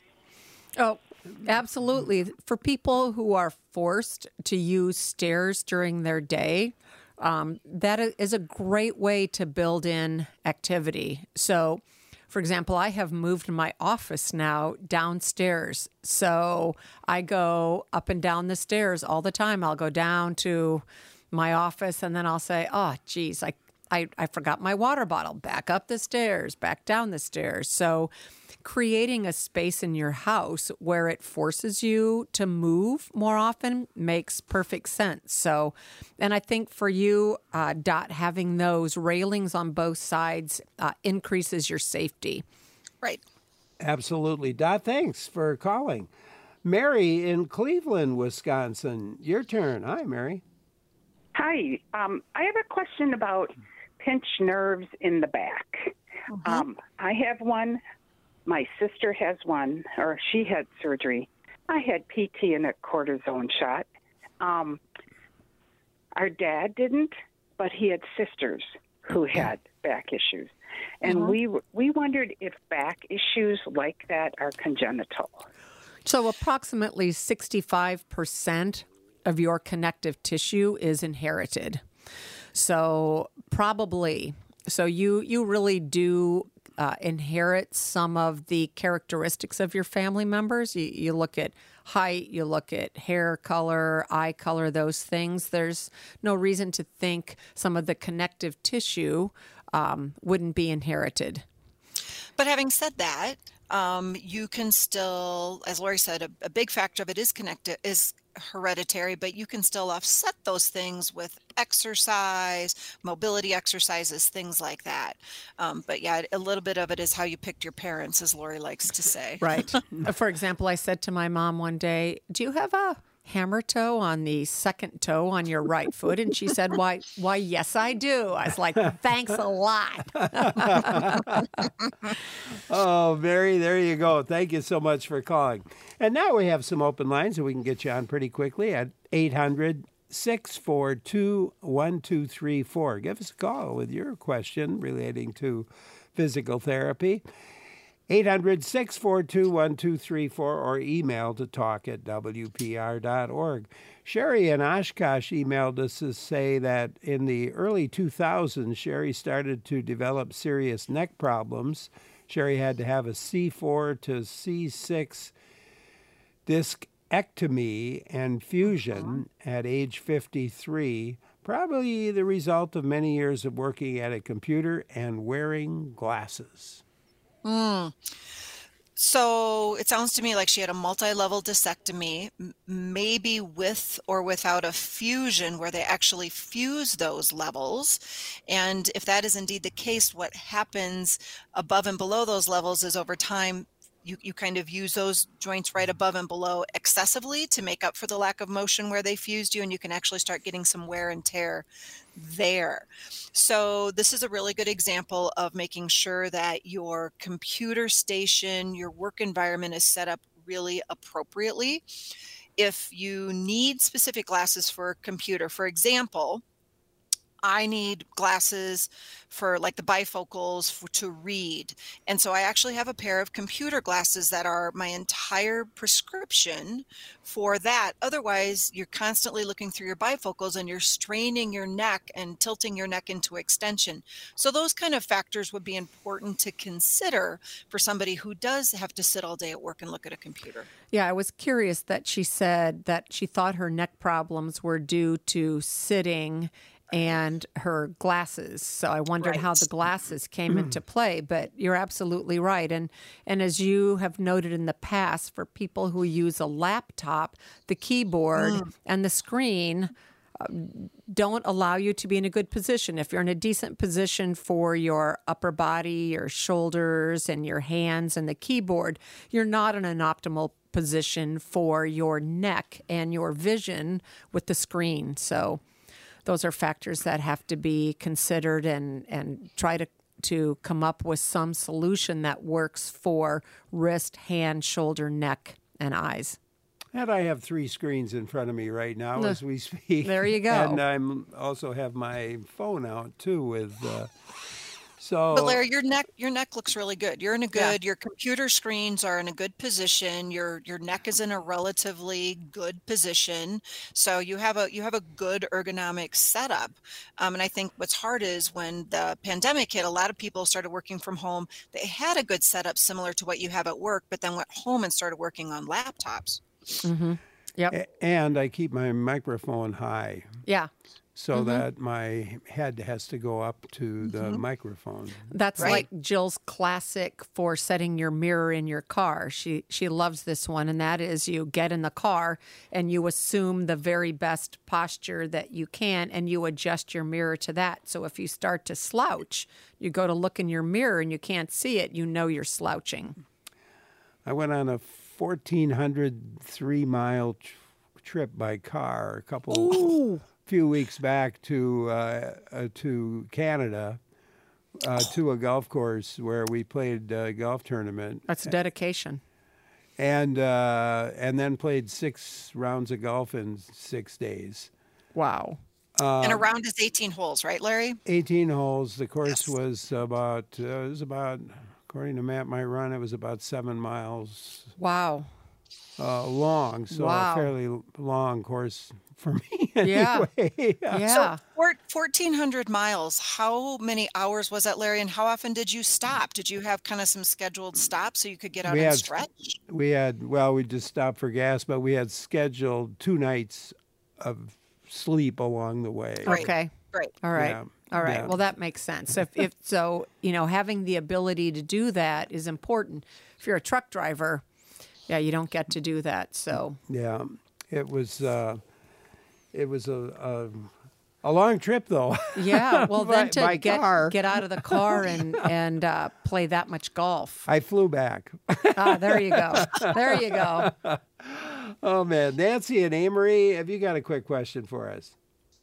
Oh, absolutely. For people who are forced to use stairs during their day, um, that is a great way to build in activity. So, for example, I have moved my office now downstairs. So I go up and down the stairs all the time. I'll go down to my office and then I'll say, oh, geez, I, I, I forgot my water bottle. Back up the stairs, back down the stairs. So creating a space in your house where it forces you to move more often makes perfect sense. So, and I think for you, uh, Dot, having those railings on both sides uh, increases your safety. Right. Absolutely. Dot, thanks for calling. Mary in Cleveland, Wisconsin, your turn. Hi, Mary. Hi. Um, I have a question about pinched nerves in the back. Mm-hmm. Um, I have one. My sister has one, or she had surgery. I had P T and a cortisone shot. Um, our dad didn't, but he had sisters who had back issues. And mm-hmm. we we wondered if back issues like that are congenital. So approximately sixty-five percent of your connective tissue is inherited. So probably, so you you really do Uh, inherit some of the characteristics of your family members. You, you look at height, you look at hair color, eye color, those things. There's no reason to think some of the connective tissue um, wouldn't be inherited. But having said that, um, you can still, as Lori said, a, a big factor of it is connected, is hereditary, but you can still offset those things with exercise, mobility exercises, things like that. Um, but yeah, a little bit of it is how you picked your parents, as Lori likes to say. Right. For example, I said to my mom one day, do you have a hammer toe on the second toe on your right foot? And she said, why, why, yes, I do. I was like, thanks a lot. Oh, Mary, there you go. Thank you so much for calling. And now we have some open lines that we can get you on pretty quickly at eight hundred, six four two, one two three four. Give us a call with your question relating to physical therapy. eight hundred, six four two, one two three four or email to talk at W P R dot org. Sherry in Oshkosh emailed us to say that in the early two thousands, Sherry started to develop serious neck problems. Sherry had to have a C four to C six discectomy and fusion at age fifty-three, probably the result of many years of working at a computer and wearing glasses. Mm. So it sounds to me like she had a multi-level discectomy, m- maybe with or without a fusion where they actually fuse those levels. And if that is indeed the case, what happens above and below those levels is over time, you, you kind of use those joints right above and below excessively to make up for the lack of motion where they fused you, and you can actually start getting some wear and tear there. So this is a really good example of making sure that your computer station, your work environment is set up really appropriately. If you need specific glasses for a computer, for example, I need glasses for like the bifocals for, to read. And so I actually have a pair of computer glasses that are my entire prescription for that. Otherwise, you're constantly looking through your bifocals and you're straining your neck and tilting your neck into extension. So those kind of factors would be important to consider for somebody who does have to sit all day at work and look at a computer. Yeah, I was curious that she said that she thought her neck problems were due to sitting and her glasses. So I wondered right. how the glasses came into play, but you're absolutely right. And and as you have noted in the past, for people who use a laptop, the keyboard mm. and the screen uh, don't allow you to be in a good position. If you're in a decent position for your upper body, your shoulders, and your hands and the keyboard, you're not in an optimal position for your neck and your vision with the screen. So those are factors that have to be considered, and, and try to, to come up with some solution that works for wrist, hand, shoulder, neck, and eyes. And I have three screens in front of me right now no. as we speak. There you go. And I also have my phone out, too, with... Uh, So, but Larry, your neck your neck looks really good. You're in a good. Yeah. Your computer screens are in a good position. Your your neck is in a relatively good position. So you have a you have a good ergonomic setup. Um, and I think what's hard is when the pandemic hit, a lot of people started working from home. They had a good setup similar to what you have at work, but then went home and started working on laptops. Mm-hmm. Yep. And I keep my microphone high. Yeah. So mm-hmm. that my head has to go up to the mm-hmm. microphone. That's right. like Jill's classic for setting your mirror in your car. She she loves this one, and that is you get in the car and you assume the very best posture that you can, and you adjust your mirror to that. So if you start to slouch, you go to look in your mirror and you can't see it, you know you're slouching. I went on a fourteen hundred three-mile tr- trip by car a couple... Ooh. few weeks back to uh, uh, to Canada, uh, to a golf course where we played a golf tournament. That's dedication. And uh, and then played six rounds of golf in six days. Wow. Uh, and a round is eighteen holes, right, Larry? eighteen holes. The course yes. was about, uh, it was about, according to Matt My Run, it was about seven miles. Wow. Uh, long, so wow. a fairly long course for me anyway. Yeah. yeah. So fourteen hundred miles, how many hours was that, Larry, and how often did you stop? Did you have kind of some scheduled stops so you could get out we and had, stretch? We had, well, we just stopped for gas, but we had scheduled two nights of sleep along the way. Great. Okay. Great. All right. Yeah. All right. Yeah. Well, that makes sense. If, if so, you know, having the ability to do that is important. If you're a truck driver, yeah, you don't get to do that. So yeah, it was uh, it was a, a a long trip though. Yeah, well then by, to by get car. get out of the car and and uh, play that much golf. I flew back. Ah, there you go. There you go. Oh man, Nancy and Amory, have you got a quick question for us?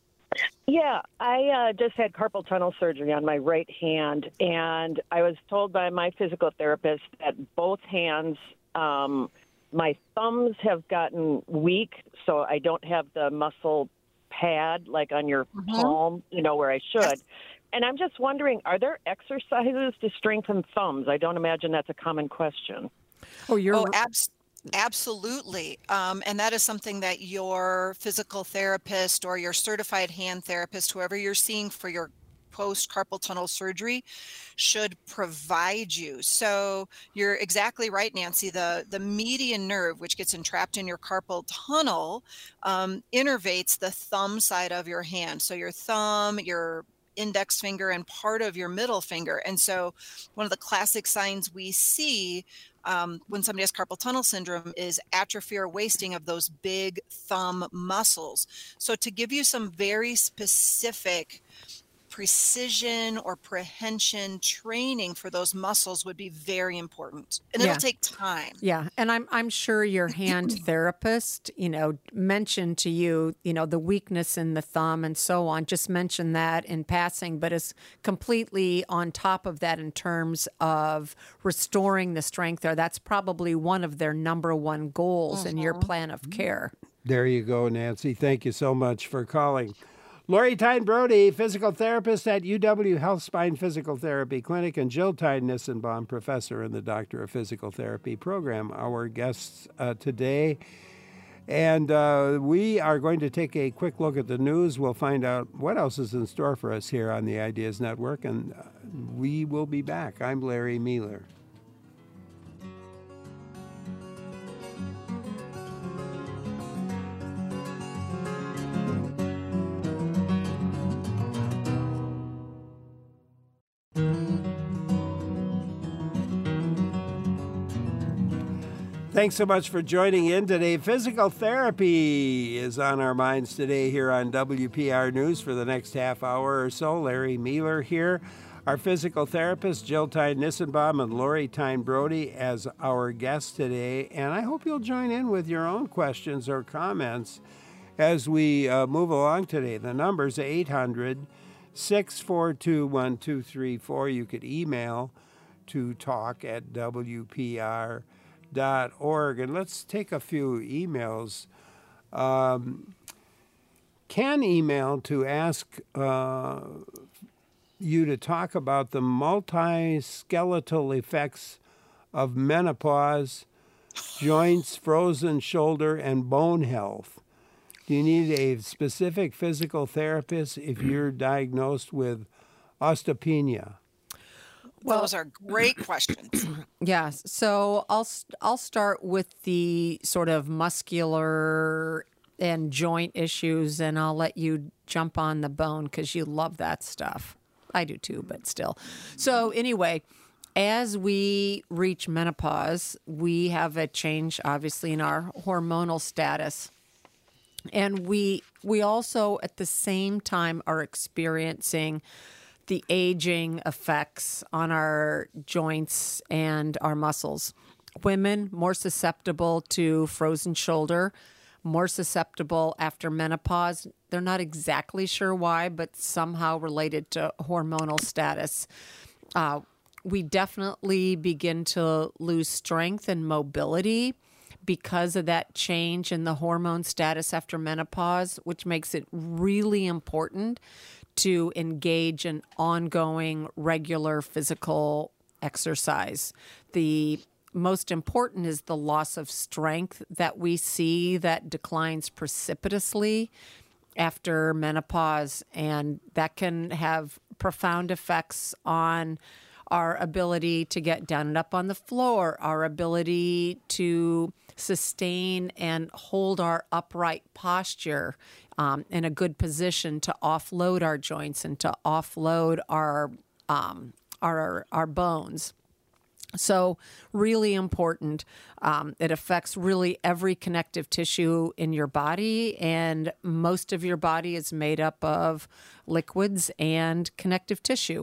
Yeah, I uh, just had carpal tunnel surgery on my right hand, and I was told by my physical therapist that both hands. Um, my thumbs have gotten weak, so I don't have the muscle pad like on your mm-hmm. palm, you know, where I should. Yes. And I'm just wondering, are there exercises to strengthen thumbs? I don't imagine that's a common question. Oh, you're oh, abs- absolutely. Um, and that is something that your physical therapist or your certified hand therapist, whoever you're seeing for your post carpal tunnel surgery, should provide you. So you're exactly right, Nancy. The the median nerve, which gets entrapped in your carpal tunnel, um, innervates the thumb side of your hand. So your thumb, your index finger and part of your middle finger. And so one of the classic signs we see um, when somebody has carpal tunnel syndrome is atrophy or wasting of those big thumb muscles. So to give you some very specific precision or prehension training for those muscles would be very important, and it'll Yeah. take time. Yeah, and I'm I'm sure your hand therapist, you know, mentioned to you, you know, the weakness in the thumb and so on. Just mentioned that in passing, but is completely on top of that in terms of restoring the strength there. That's probably one of their number one goals in your plan of care. There you go, Nancy. Thank you so much for calling. Lori Tyne Brody, physical therapist at U W Health Spine Physical Therapy Clinic, and Jill Tyne Nissenbaum, professor in the Doctor of Physical Therapy program, our guests uh, today. And uh, we are going to take a quick look at the news. We'll find out what else is in store for us here on the Ideas Network, and uh, we will be back. I'm Larry Mueller. Thanks so much for joining in today. Physical therapy is on our minds today here on W P R News for the next half hour or so. Larry Mueller here, our physical therapist, Jill Tyne Nissenbaum and Lori Tyne Brody as our guests today. And I hope you'll join in with your own questions or comments as we uh, move along today. The number's eight hundred, six four two, one two three four. You could email to talk at W P R dot org. And let's take a few emails. Um, can email to ask uh, you to talk about the multi-skeletal effects of menopause, joints, frozen shoulder, and bone health. Do you need a specific physical therapist if you're diagnosed with osteopenia? Well, those are great questions. Yes. So I'll I'll start with the sort of muscular and joint issues, and I'll let you jump on the bone because you love that stuff. I do too, but still. So anyway, as we reach menopause, we have a change, obviously, in our hormonal status. And we we also, at the same time, are experiencing the aging effects on our joints and our muscles. Women more susceptible to frozen shoulder, more susceptible after menopause. They're not exactly sure why, but somehow related to hormonal status. Uh, we definitely begin to lose strength and mobility because of that change in the hormone status after menopause, which makes it really important to engage in ongoing, regular physical exercise. The most important is the loss of strength that we see that declines precipitously after menopause, and that can have profound effects on our ability to get down and up on the floor, our ability to sustain and hold our upright posture um, in a good position to offload our joints and to offload our um, our our bones. So really important. Um, it affects really every connective tissue in your body, and most of your body is made up of liquids and connective tissue.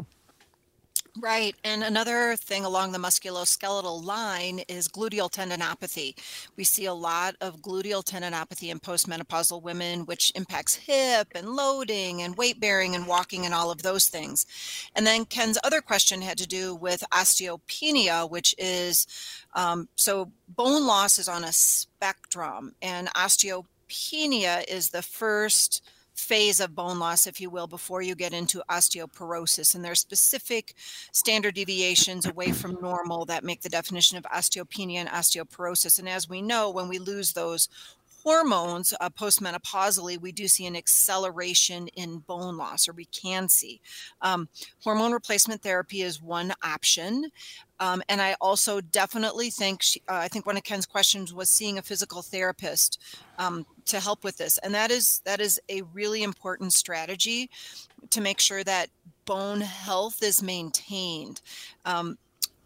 Right. And another thing along the musculoskeletal line is gluteal tendinopathy. We see a lot of gluteal tendinopathy in postmenopausal women, which impacts hip and loading and weight bearing and walking and all of those things. And then Ken's other question had to do with osteopenia, which is, um, so bone loss is on a spectrum, and osteopenia is the first phase of bone loss, if you will, before you get into osteoporosis. And there are specific standard deviations away from normal that make the definition of osteopenia and osteoporosis. And as we know, when we lose those hormones uh, postmenopausally, we do see an acceleration in bone loss, or we can see. Um, hormone replacement therapy is one option. Um, and I also definitely think, she, uh, I think one of Ken's questions was seeing a physical therapist um, to help with this. And that is that is a really important strategy to make sure that bone health is maintained. Um,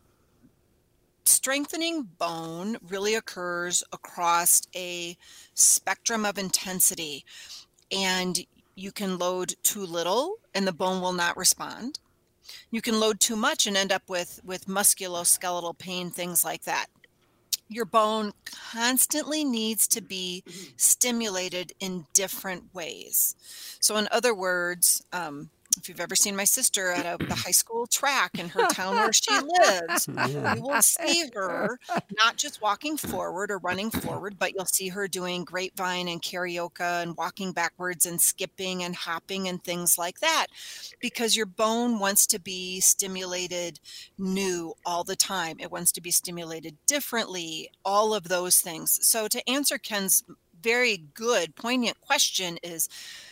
strengthening bone really occurs across a spectrum of intensity, and you can load too little and the bone will not respond. You can load too much and end up with, with musculoskeletal pain, things like that. Your bone constantly needs to be stimulated in different ways. So in other words, um, if you've ever seen my sister at a, the high school track in her town where she lives, you will see her not just walking forward or running forward, but you'll see her doing grapevine and karaoke and walking backwards and skipping and hopping and things like that, because your bone wants to be stimulated new all the time. It wants to be stimulated differently, all of those things. So to answer Ken's very good, poignant question is,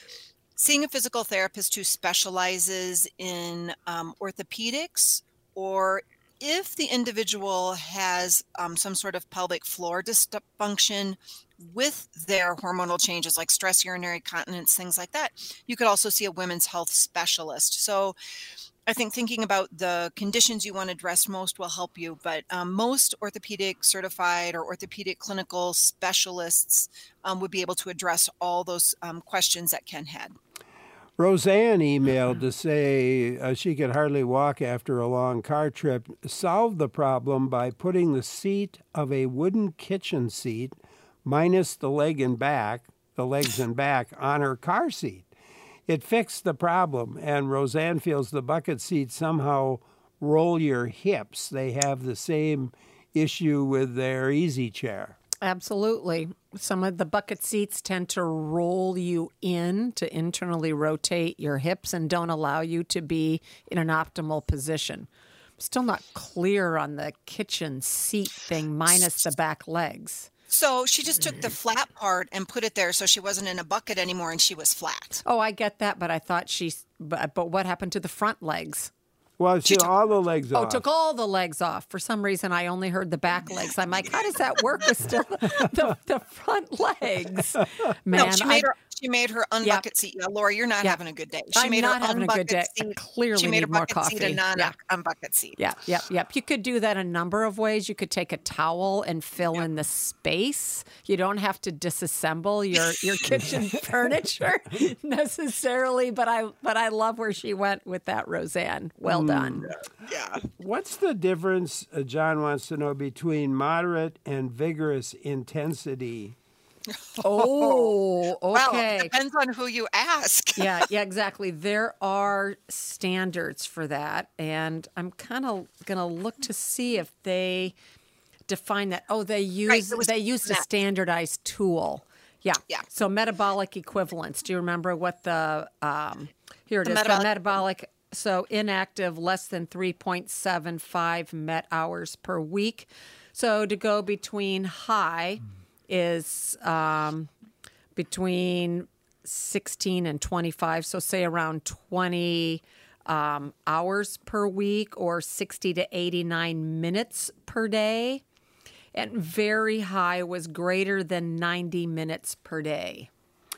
seeing a physical therapist who specializes in um, orthopedics, or if the individual has um, some sort of pelvic floor dysfunction with their hormonal changes like stress urinary continence, things like that, you could also see a women's health specialist. So I think thinking about the conditions you want to address most will help you, but um, most orthopedic certified or orthopedic clinical specialists um, would be able to address all those um, questions that Ken had. Roseanne emailed to say uh, she could hardly walk after a long car trip. Solved the problem by putting the seat of a wooden kitchen seat, minus the leg and back, the legs and back, on her car seat. It fixed the problem, and Roseanne feels the bucket seats somehow roll your hips. They have the same issue with their easy chair. Absolutely. Some of the bucket seats tend to roll you in to internally rotate your hips and don't allow you to be in an optimal position. I'm still not clear on the kitchen seat thing minus the back legs. So she just took the flat part and put it there so she wasn't in a bucket anymore and she was flat. Oh, I get that, but I thought she, but, but what happened to the front legs? Well, she took all the legs oh, off. Oh, took all the legs off. For some reason, I only heard the back legs. I'm like, how does that work with still the, the front legs? Man, no, she made I, her she made her unbucket Yep. seat. Yeah, Laura, you're not Yep. having a good day. She I'm made not her having a good day. unbucket I seat. clearly she made need a more bucket coffee. seat a non Yeah. unbucket seat. Yeah, yep, yep. You could do that a number of ways. You could take a towel and fill in the space. You don't have to disassemble your, your kitchen furniture necessarily, but I but I love where she went with that, Roseanne. Well done. Yeah. What's the difference, uh, John wants to know, between moderate and vigorous intensity? Oh, okay. Well, it depends on who you ask. yeah, yeah, exactly. There are standards for that, and I'm kind of going to look to see if they define that. Oh, they use Right, there was they used a that. standardized tool. Yeah. Yeah. So metabolic equivalence. Do you remember what the um, here it The is? metabolic- the metabolic. So inactive, less than three point seven five met hours per week. So to go between high is um, between sixteen and twenty-five. So say around twenty um, hours per week, or sixty to eighty-nine minutes per day. And very high was greater than ninety minutes per day.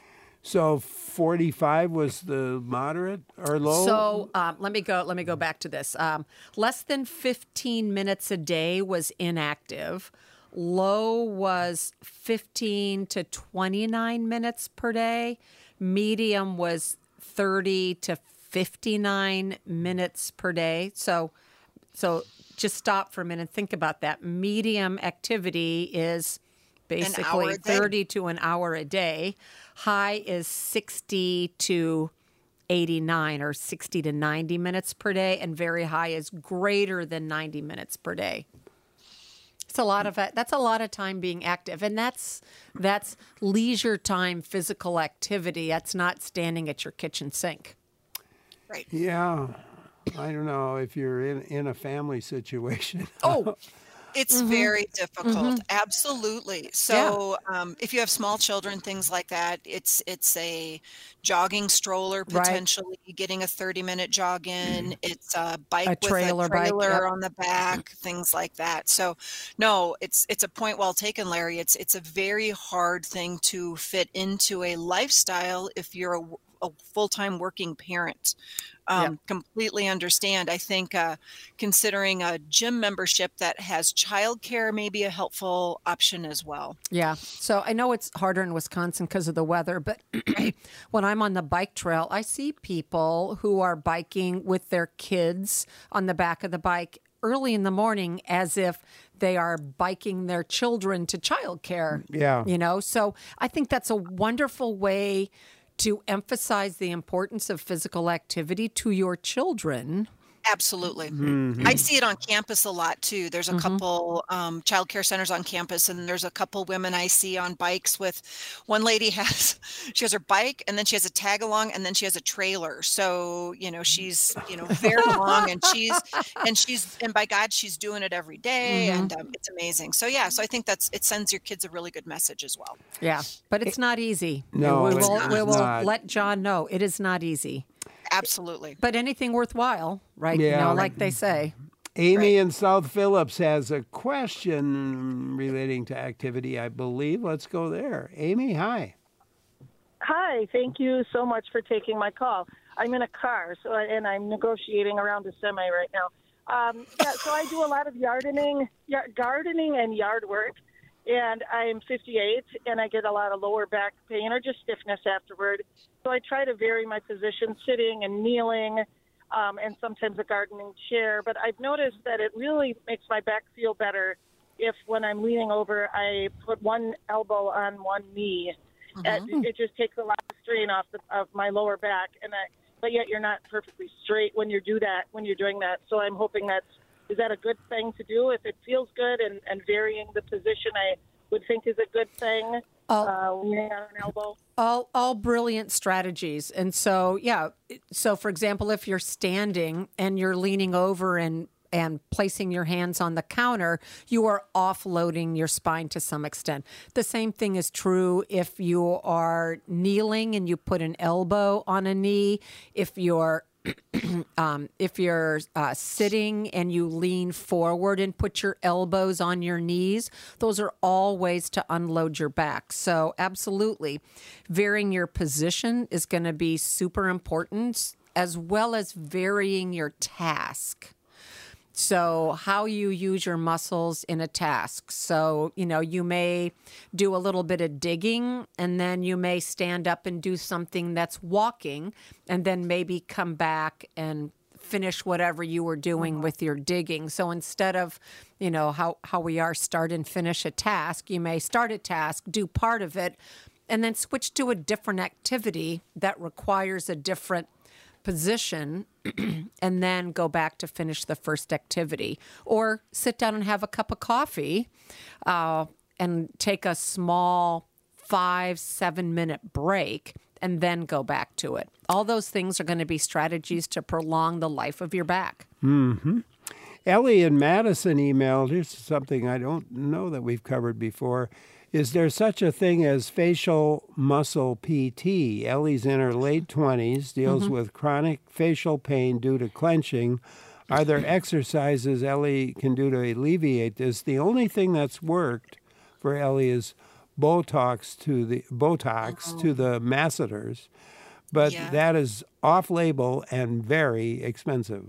So forty-five was the moderate or low? So um, let me go. Let me go back to this. Um, less than fifteen minutes a day was inactive. Low was fifteen to twenty-nine minutes per day. Medium was thirty to fifty-nine minutes per day. So, so just stop for a minute and think about that. Medium activity is basically a day. thirty to an hour a day. High is sixty to eighty-nine or sixty to ninety minutes per day, and very high is greater than ninety minutes per day. It's a lot of that's a lot of time being active, and that's that's leisure time physical activity. That's not standing at your kitchen sink. Right. Yeah. I don't know if you're in, in a family situation. Oh, It's Mhm. very difficult. Mhm. Absolutely. So um, if you have small children, things like that, it's it's a jogging stroller, Right. potentially getting a thirty minute jog in. It's a bike A with trailer a bike, trailer yep. on the back, things like that. So no, it's it's a point well taken, Larry. It's it's a very hard thing to fit into a lifestyle if you're a, a full-time working parent. Um, completely understand. I think uh, considering a gym membership that has childcare may be a helpful option as well. Yeah. So I know it's harder in Wisconsin because of the weather, but when I'm on the bike trail, I see people who are biking with their kids on the back of the bike early in the morning as if they are biking their children to childcare. Yeah. You know, so I think that's a wonderful way to emphasize the importance of physical activity to your children. Absolutely. Mm-hmm. I see it on campus a lot too. There's a Mhm. couple um, childcare centers on campus, and there's a couple women I see on bikes with one lady has, she has her bike and then she has a tag along and then she has a trailer. So, you know, she's, you know, very long and she's, and she's, and by God, she's doing it every day, Mhm. and um, it's amazing. So yeah, so I think that's, it sends your kids a really good message as well. Yeah, but it's not easy. No, we it's will, not. we will Not. let John know it is not easy. Absolutely. But anything worthwhile, right? You Yeah. know, like they say. Amy in South Phillips has a question relating to activity, I believe. Let's go there. Amy, hi. Hi, thank you so much for taking my call. I'm in a car, so I, and I'm negotiating around a semi right now. Um, yeah, so I do a lot of gardening, y- gardening and yard work, and I'm fifty-eight, and I get a lot of lower back pain or just stiffness afterward. So I try to vary my position, sitting and kneeling, um, and sometimes a gardening chair. But I've noticed that it really makes my back feel better if, when I'm leaning over, I put one elbow on one knee. Mhm. It, it just takes a lot of strain off the, of my lower back, and I, but yet you're not perfectly straight when you do that, when you're doing that. So I'm hoping that's, is that a good thing to do? If it feels good and, and varying the position, I would think is a good thing, Oh. uh, leaning on an elbow. All all brilliant strategies. And so, yeah, so for example, if you're standing and you're leaning over and and placing your hands on the counter, you are offloading your spine to some extent. The same thing is true if you are kneeling and you put an elbow on a knee. If you're um, if you're uh, sitting and you lean forward and put your elbows on your knees, those are all ways to unload your back. So absolutely, varying your position is going to be super important, as well as varying your task. So how you use your muscles in a task. So, you know, you may do a little bit of digging, and then you may stand up and do something that's walking, and then maybe come back and finish whatever you were doing with your digging. So instead of, you know, how, how we are start and finish a task, you may start a task, do part of it, and then switch to a different activity that requires a different position and then go back to finish the first activity, or sit down and have a cup of coffee uh, and take a small five, seven minute break and then go back to it. All those things are going to be strategies to prolong the life of your back. Mm-hmm. Ellie in Madison emailed, here's something I don't know that we've covered before. Is there such a thing as facial muscle P T? Ellie's in her late twenties, deals Mm-hmm. with chronic facial pain due to clenching. Are there exercises Ellie can do to alleviate this? The only thing that's worked for Ellie is Botox to the Botox Oh. to the masseters, but Yeah. that is off-label and very expensive.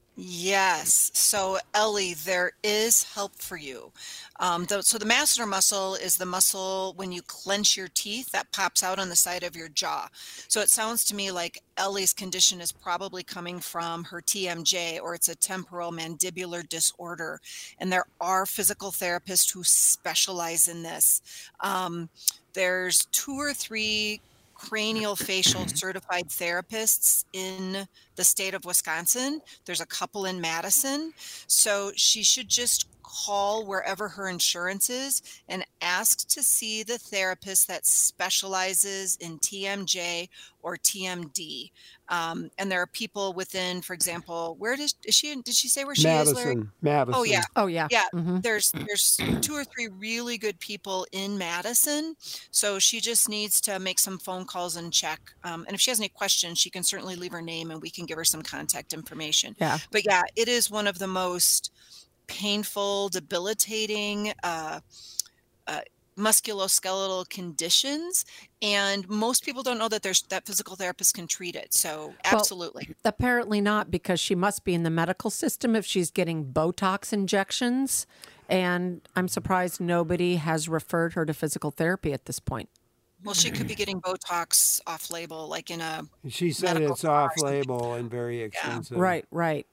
Yes. So, Ellie, there is help for you. Um, the, so, the masseter muscle is the muscle when you clench your teeth that pops out on the side of your jaw. So, it sounds to me like Ellie's condition is probably coming from her T M J, or it's a temporal mandibular disorder. And there are physical therapists who specialize in this. Um, there's two or three cranial facial certified therapists in the state of Wisconsin. There's a couple in Madison. So she should just call wherever her insurance is and ask to see the therapist that specializes in T M J or T M D. Um, and there are people within, for example, where does is she? Did she say where she is, Larry? Madison, Madison. Oh yeah. Oh, yeah. Yeah. Mhm. There's there's two or three really good people in Madison. So she just needs to make some phone calls and check. Um, and if she has any questions, she can certainly leave her name and we can give her some contact information. Yeah. But yeah, it is one of the most painful, debilitating uh, uh, musculoskeletal conditions, and most people don't know that there's that physical therapists can treat it. So absolutely. Well, apparently not, because she must be in the medical system if she's getting Botox injections, and I'm surprised nobody has referred her to physical therapy at this point. Well, she could be getting Botox off label, like in a She said it's off label and very expensive. Right, right.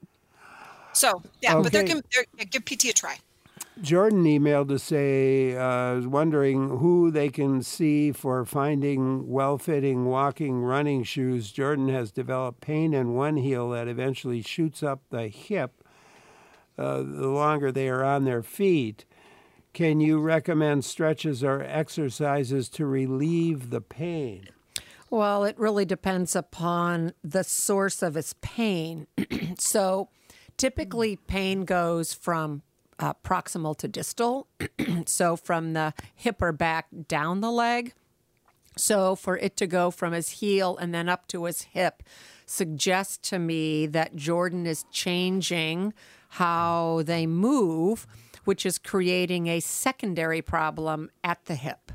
So yeah, but they're, Okay. they're give P T a try. Jordan emailed to say, uh, wondering who they can see for finding well-fitting walking running shoes. Jordan has developed pain in one heel that eventually shoots up the hip uh, the longer they are on their feet. Can you recommend stretches or exercises to relieve the pain? Well, it really depends upon the source of his pain. So typically pain goes from uh, proximal to distal, so from the hip or back down the leg. So for it to go from his heel and then up to his hip suggests to me that Jordan is changing how they move, which is creating a secondary problem at the hip.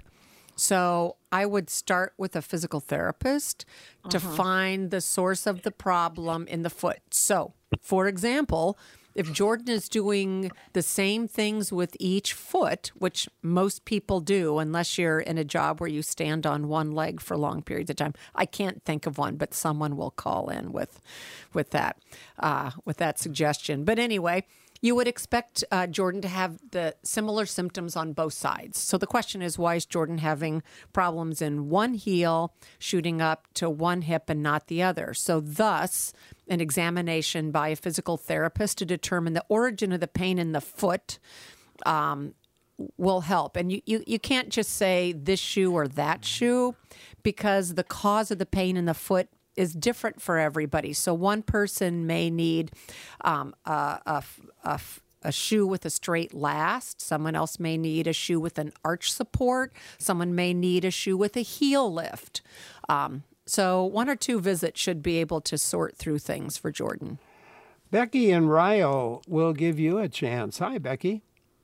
So I would start with a physical therapist to Uh-huh. find the source of the problem in the foot. So, for example, if Jordan is doing the same things with each foot, which most people do, unless you're in a job where you stand on one leg for long periods of time. I can't think of one, but someone will call in with, with that, uh, with that suggestion. But anyway, you would expect uh, Jordan to have the similar symptoms on both sides. So the question is, why is Jordan having problems in one heel, shooting up to one hip and not the other? So thus, an examination by a physical therapist to determine the origin of the pain in the foot um, will help. And you, you, you can't just say this shoe or that shoe, because the cause of the pain in the foot is different for everybody. So one person may need um, a, a, a, a shoe with a straight last. Someone else may need a shoe with an arch support. Someone may need a shoe with a heel lift. Um, so one or two visits should be able to sort through things for Jordan. Becky and Ryle will give you a chance. Hi, Becky.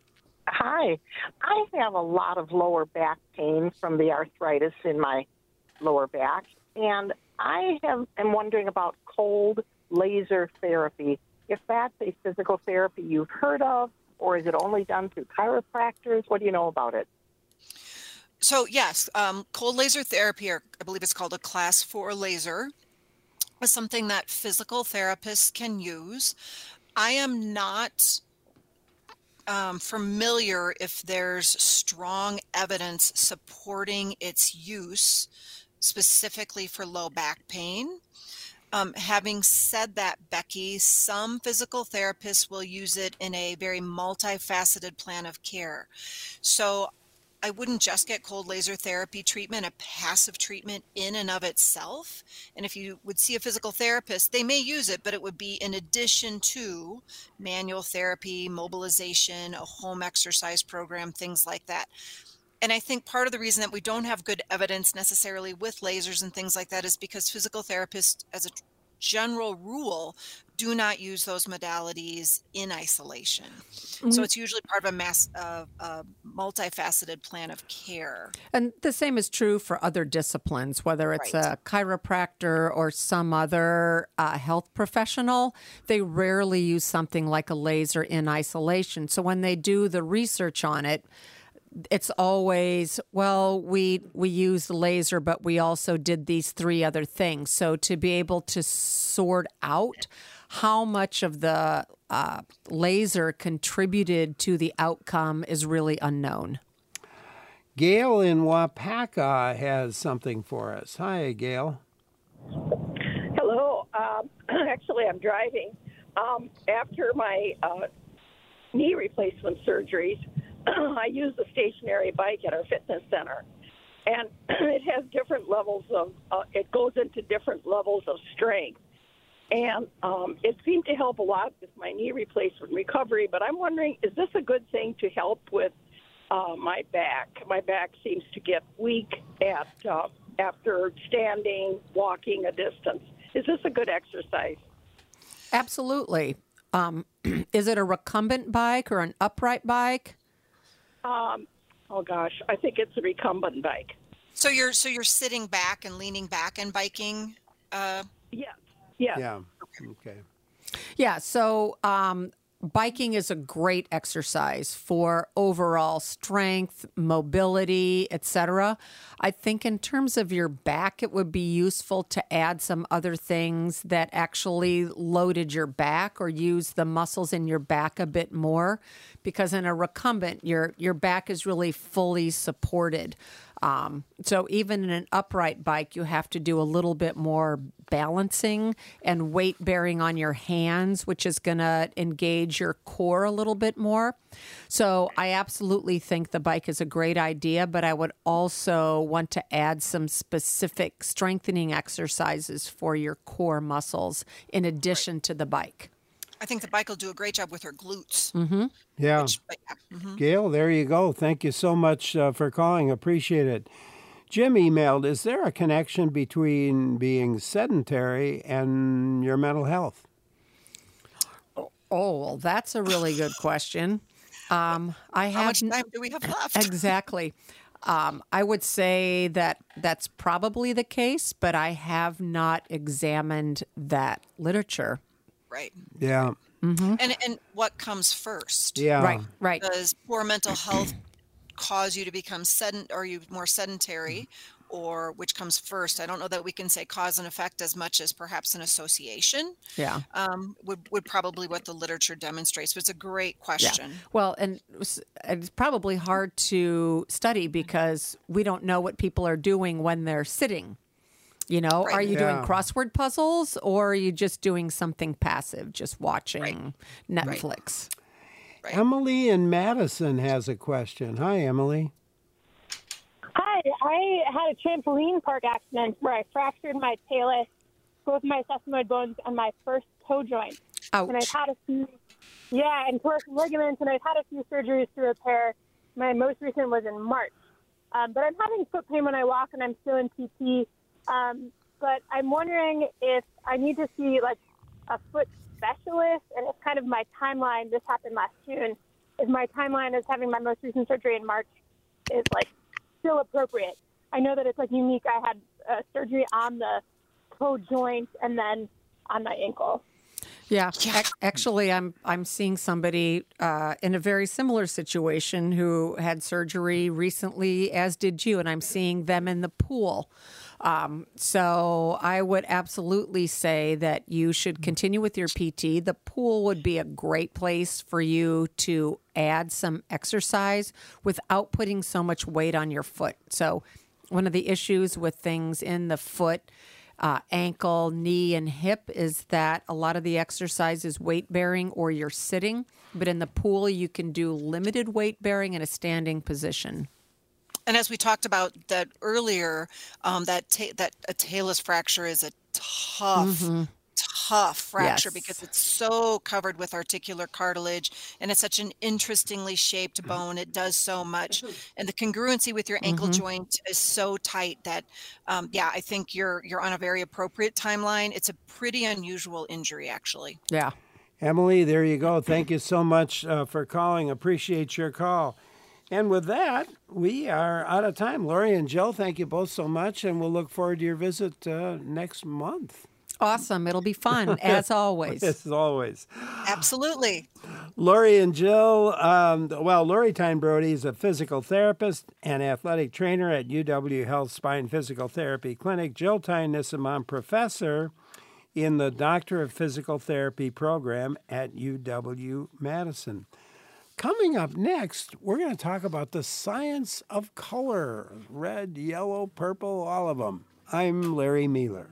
Hi. I have a lot of lower back pain from the arthritis in my lower back, and I have am wondering about cold laser therapy. If that's a physical therapy you've heard of, or is it only done through chiropractors? What do you know about it? So yes, um, cold laser therapy, or I believe it's called a class four laser, is something that physical therapists can use. I am not um, familiar if there's strong evidence supporting its use specifically for low back pain. Um, having said that, Becky, some physical therapists will use it in a very multifaceted plan of care. So I wouldn't just get cold laser therapy treatment, a passive treatment in and of itself. And if you would see a physical therapist, they may use it, but it would be in addition to manual therapy, mobilization, a home exercise program, things like that. And I think part of the reason that we don't have good evidence necessarily with lasers and things like that is because physical therapists, as a general rule, do not use those modalities in isolation. Mm-hmm. So it's usually part of a mass, uh, uh, multifaceted plan of care. And the same is true for other disciplines, whether it's right. a chiropractor or some other uh, health professional. They rarely use something like a laser in isolation. So when they do the research on it, it's always, well, we we used the laser, but we also did these three other things. So to be able to sort out how much of the uh, laser contributed to the outcome is really unknown. Gail in Wapaka has something for us. Hi, Gail. Hello. Um, actually, I'm driving. Um, after my uh, knee replacement surgeries, I use the stationary bike at our fitness center, and it has different levels of, uh, it goes into different levels of strength. And um, it seemed to help a lot with my knee replacement recovery, but I'm wondering, is this a good thing to help with uh, my back? My back seems to get weak at uh, after standing, walking a distance. Is this a good exercise? Absolutely. Um, is it a recumbent bike or an upright bike? Um, oh gosh, I think it's a recumbent bike. So you're so you're sitting back and leaning back and biking. Uh, yeah. Yeah. Yeah. Okay. Yeah. So um, biking is a great exercise for overall strength, mobility, et cetera. I think in terms of your back, it would be useful to add some other things that actually loaded your back or use the muscles in your back a bit more, because in a recumbent, your your back is really fully supported. Um, so even in an upright bike, you have to do a little bit more balancing and weight bearing on your hands, which is going to engage your core a little bit more. So I absolutely think the bike is a great idea, but I would also want to add some specific strengthening exercises for your core muscles in addition to the bike. I think the bike will do a great job with her glutes. Mm-hmm. Yeah. Which, but yeah. Mm-hmm. Gail, there you go. Thank you so much uh, for calling. Appreciate it. Jim emailed, is there a connection between being sedentary and your mental health? Oh, well, that's a really good question. Um, I have How much time do we have left? Exactly. Um, I would say that that's probably the case, but I have not examined that literature. Right. Yeah. Mm-hmm. And and what comes first? Yeah. Right. Right. Does poor mental health cause you to become sedent, or are you more sedentary, or which comes first? I don't know that we can say cause and effect as much as perhaps an association. Yeah. Um, would would probably what the literature demonstrates. But it's a great question. Yeah. Well, and it's probably hard to study because we don't know what people are doing when they're sitting. You know, Right. are you Yeah. doing crossword puzzles or are you just doing something passive, just watching Netflix? Right. Emily in Madison has a question. Hi, Emily. Hi, I had a trampoline park accident where I fractured my talus, both my sesamoid bones, and my first toe joint. Ouch. And I've had a few, yeah, and tore some ligaments, and I've had a few surgeries to repair. My most recent was in March. Um, but I'm having foot pain when I walk, and I'm still in P T. Um, but I'm wondering if I need to see like a foot specialist, and it's kind of my timeline. This happened last June. If my timeline is having my most recent surgery in March is like still appropriate. I know that it's like unique. I had uh, surgery on the toe joint and then on my ankle. Yeah, Ac- actually, I'm I'm seeing somebody uh, in a very similar situation who had surgery recently, as did you, and I'm seeing them in the pool. Um, so I would absolutely say that you should continue with your P T. The pool would be a great place for you to add some exercise without putting so much weight on your foot. So one of the issues with things in the foot, uh, ankle, knee, and hip is that a lot of the exercise is weight bearing or you're sitting. But in the pool, you can do limited weight bearing in a standing position. And as we talked about that earlier, um, that ta- that a talus fracture is a tough, Mm-hmm. tough fracture Yes. because it's so covered with articular cartilage, and it's such an interestingly shaped bone. It does so much, and the congruency with your ankle Mhm. joint is so tight that, um, yeah, I think you're you're on a very appropriate timeline. It's a pretty unusual injury, actually. Yeah. Emily, there you go. Thank you so much uh, for calling. Appreciate your call. And with that, we are out of time. Lori and Jill, thank you both so much, and we'll look forward to your visit uh, next month. Awesome. It'll be fun, as always. As always. Absolutely. Lori and Jill, um, well, Lori Tyne Brody is a physical therapist and athletic trainer at U W Health Spine Physical Therapy Clinic. Jill Tyne Nissimon, professor in the Doctor of Physical Therapy program at U W Madison. Coming up next, we're going to talk about the science of color. Red, yellow, purple, all of them. I'm Larry Mueller.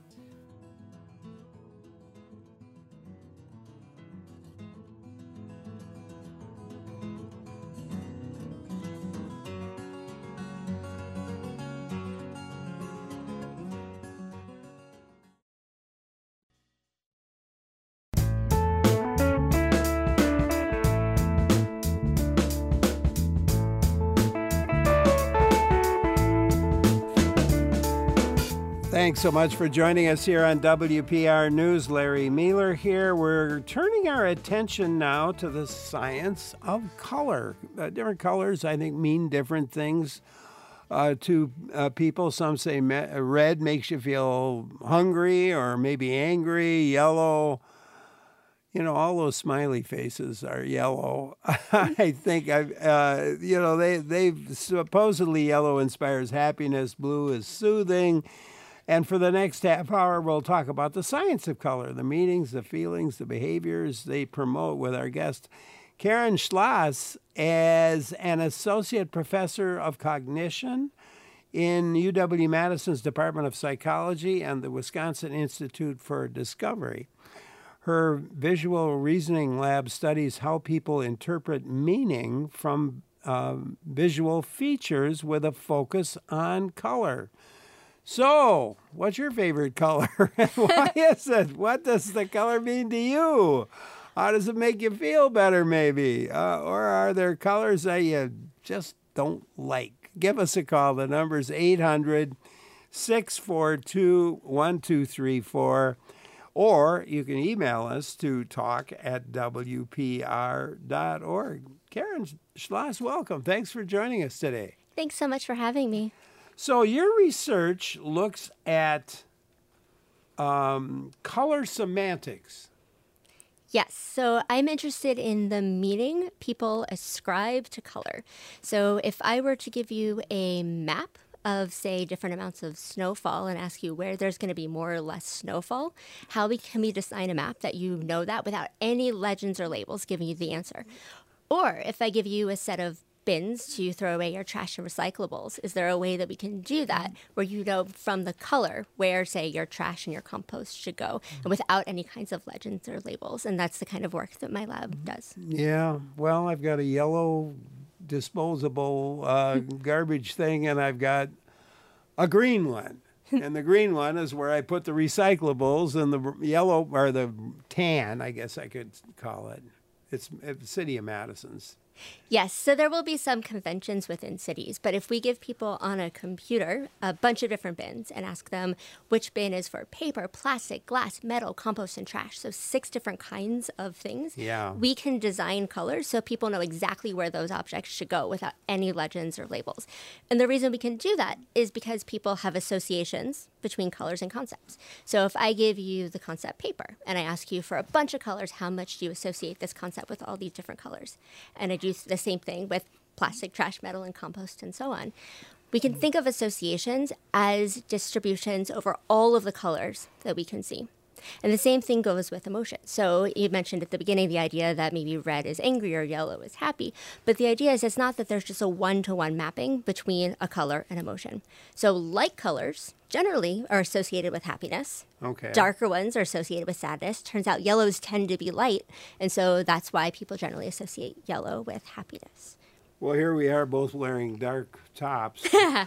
Thanks so much for joining us here on W P R News. Larry Mueller here. We're turning our attention now to the science of color. Uh, different colors, I think, mean different things uh, to uh, people. Some say me- red makes you feel hungry or maybe angry. Yellow, you know, all those smiley faces are yellow. I think, I've, uh, you know, they they've supposedly yellow inspires happiness. Blue is soothing. And for the next half hour, we'll talk about the science of color, the meanings, the feelings, the behaviors they promote with our guest, Karen Schloss, as an associate professor of cognition in U W-Madison's Department of Psychology and the Wisconsin Institute for Discovery. Her visual reasoning lab studies how people interpret meaning from uh, visual features with a focus on color. So, what's your favorite color? And why is it? What does the color mean to you? How does it make you feel better, maybe? Uh, or are there colors that you just don't like? Give us a call. The number's eight hundred, six four two, one two three four. Or you can email us to talk at W P R dot org. Karen Schloss, welcome. Thanks for joining us today. Thanks so much for having me. So your research looks at um, color semantics. Yes, so I'm interested in the meaning people ascribe to color. So if I were to give you a map of, say, different amounts of snowfall and ask you where there's going to be more or less snowfall, how we, can we design a map that you know that without any legends or labels giving you the answer? Or if I give you a set of bins to throw away your trash and recyclables, is there a way that we can do that where you know from the color where, say, your trash and your compost should go, and without any kinds of legends or labels? And that's the kind of work that my lab does. Yeah, well, I've got a yellow disposable uh, garbage thing, and I've got a green one. And the green one is where I put the recyclables, and the yellow, or the tan, I guess I could call it. It's, it's City of Madison's. Yes, so there will be some conventions within cities, but if we give people on a computer a bunch of different bins and ask them which bin is for paper, plastic, glass, metal, compost, and trash, so six different kinds of things, yeah. we can design colors so people know exactly where those objects should go without any legends or labels. And the reason we can do that is because people have associations between colors and concepts. So if I give you the concept paper and I ask you for a bunch of colors, how much do you associate this concept with all these different colors? And I do the same thing with plastic, trash, metal, and compost, and so on. We can think of associations as distributions over all of the colors that we can see. And the same thing goes with emotion. So you mentioned at the beginning the idea that maybe red is angry or yellow is happy. But the idea is it's not that there's just a one-to-one mapping between a color and emotion. So light colors generally are associated with happiness. Okay. Darker ones are associated with sadness. Turns out yellows tend to be light. And so that's why people generally associate yellow with happiness. Well, here we are both wearing dark tops.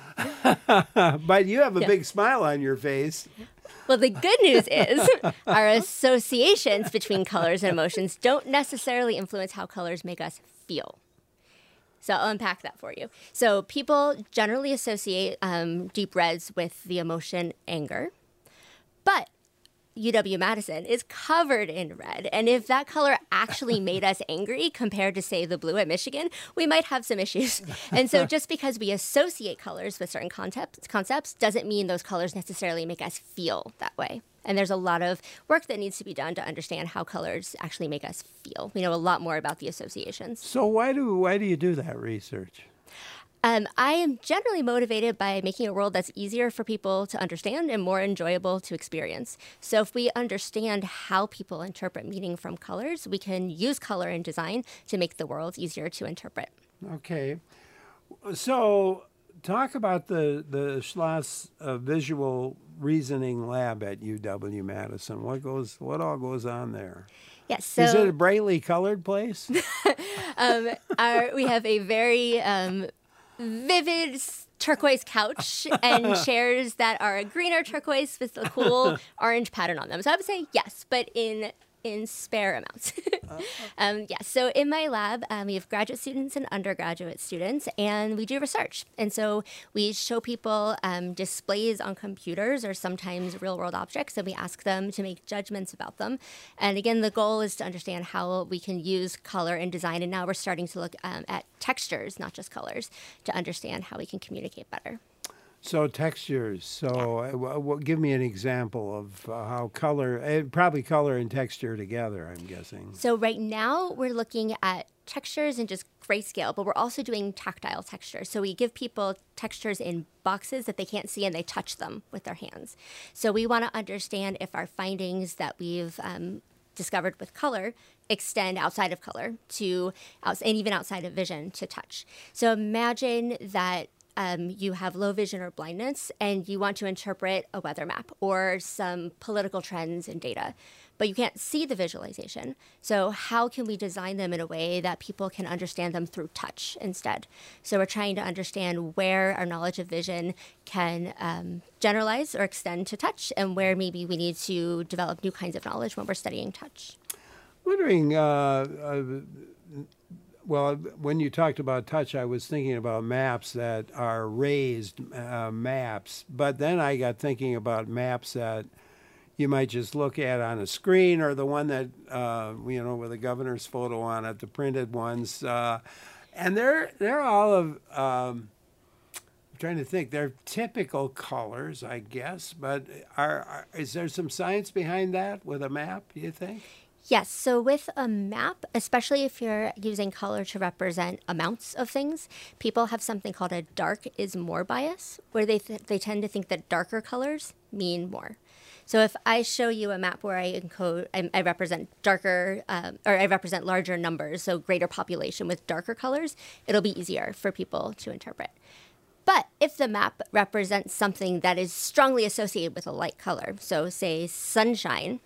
But you have a Yeah. big smile on your face. Well, the good news is our associations between colors and emotions don't necessarily influence how colors make us feel. So I'll unpack that for you. So people generally associate um, deep reds with the emotion anger, but U W-Madison is covered in red. And if that color actually made us angry compared to, say, the blue at Michigan, we might have some issues. And so just because we associate colors with certain concepts, concepts doesn't mean those colors necessarily make us feel that way. And there's a lot of work that needs to be done to understand how colors actually make us feel. We know a lot more about the associations. So why do why do you do that research? Um, I am generally motivated by making a world that's easier for people to understand and more enjoyable to experience. So if we understand how people interpret meaning from colors, we can use color in design to make the world easier to interpret. Okay. So talk about the, the Schloss uh, Visual Reasoning Lab at U W-Madison. What goes? What all goes on there? Yes. So, is it a brightly colored place? um, our, we have a very um, vivid turquoise couch and chairs that are a greener turquoise with a cool orange pattern on them. So I would say yes, but in in spare amounts. um, yeah, so in my lab, um, we have graduate students and undergraduate students, and we do research. And so we show people um, displays on computers or sometimes real-world objects, and we ask them to make judgments about them. And again, the goal is to understand how we can use color in design, and now we're starting to look um, at textures, not just colors, to understand how we can communicate better. So textures. So uh, w- w- give me an example of uh, how color, uh, probably color and texture together, I'm guessing. So right now we're looking at textures and just grayscale, but we're also doing tactile textures. So we give people textures in boxes that they can't see and they touch them with their hands. So we want to understand if our findings that we've um, discovered with color extend outside of color to, and even outside of vision to touch. So imagine that Um, you have low vision or blindness, and you want to interpret a weather map or some political trends and data, but you can't see the visualization. So how can we design them in a way that people can understand them through touch instead? So we're trying to understand where our knowledge of vision can um, generalize or extend to touch, and where maybe we need to develop new kinds of knowledge when we're studying touch. Wondering, uh, uh, well, when you talked about touch, I was thinking about maps that are raised uh, maps, but then I got thinking about maps that you might just look at on a screen, or the one that, uh, you know, with the governor's photo on it, the printed ones. Uh, and they're, they're all of, um, I'm trying to think, they're typical colors, I guess, but are, are is there some science behind that with a map, do you think? Yes, so with a map, especially if you're using color to represent amounts of things, people have something called a dark is more bias, where they th- they tend to think that darker colors mean more. So if I show you a map where I encode, I, I represent darker, um, or I represent larger numbers, so greater population with darker colors, it'll be easier for people to interpret. But if the map represents something that is strongly associated with a light color, so say sunshine,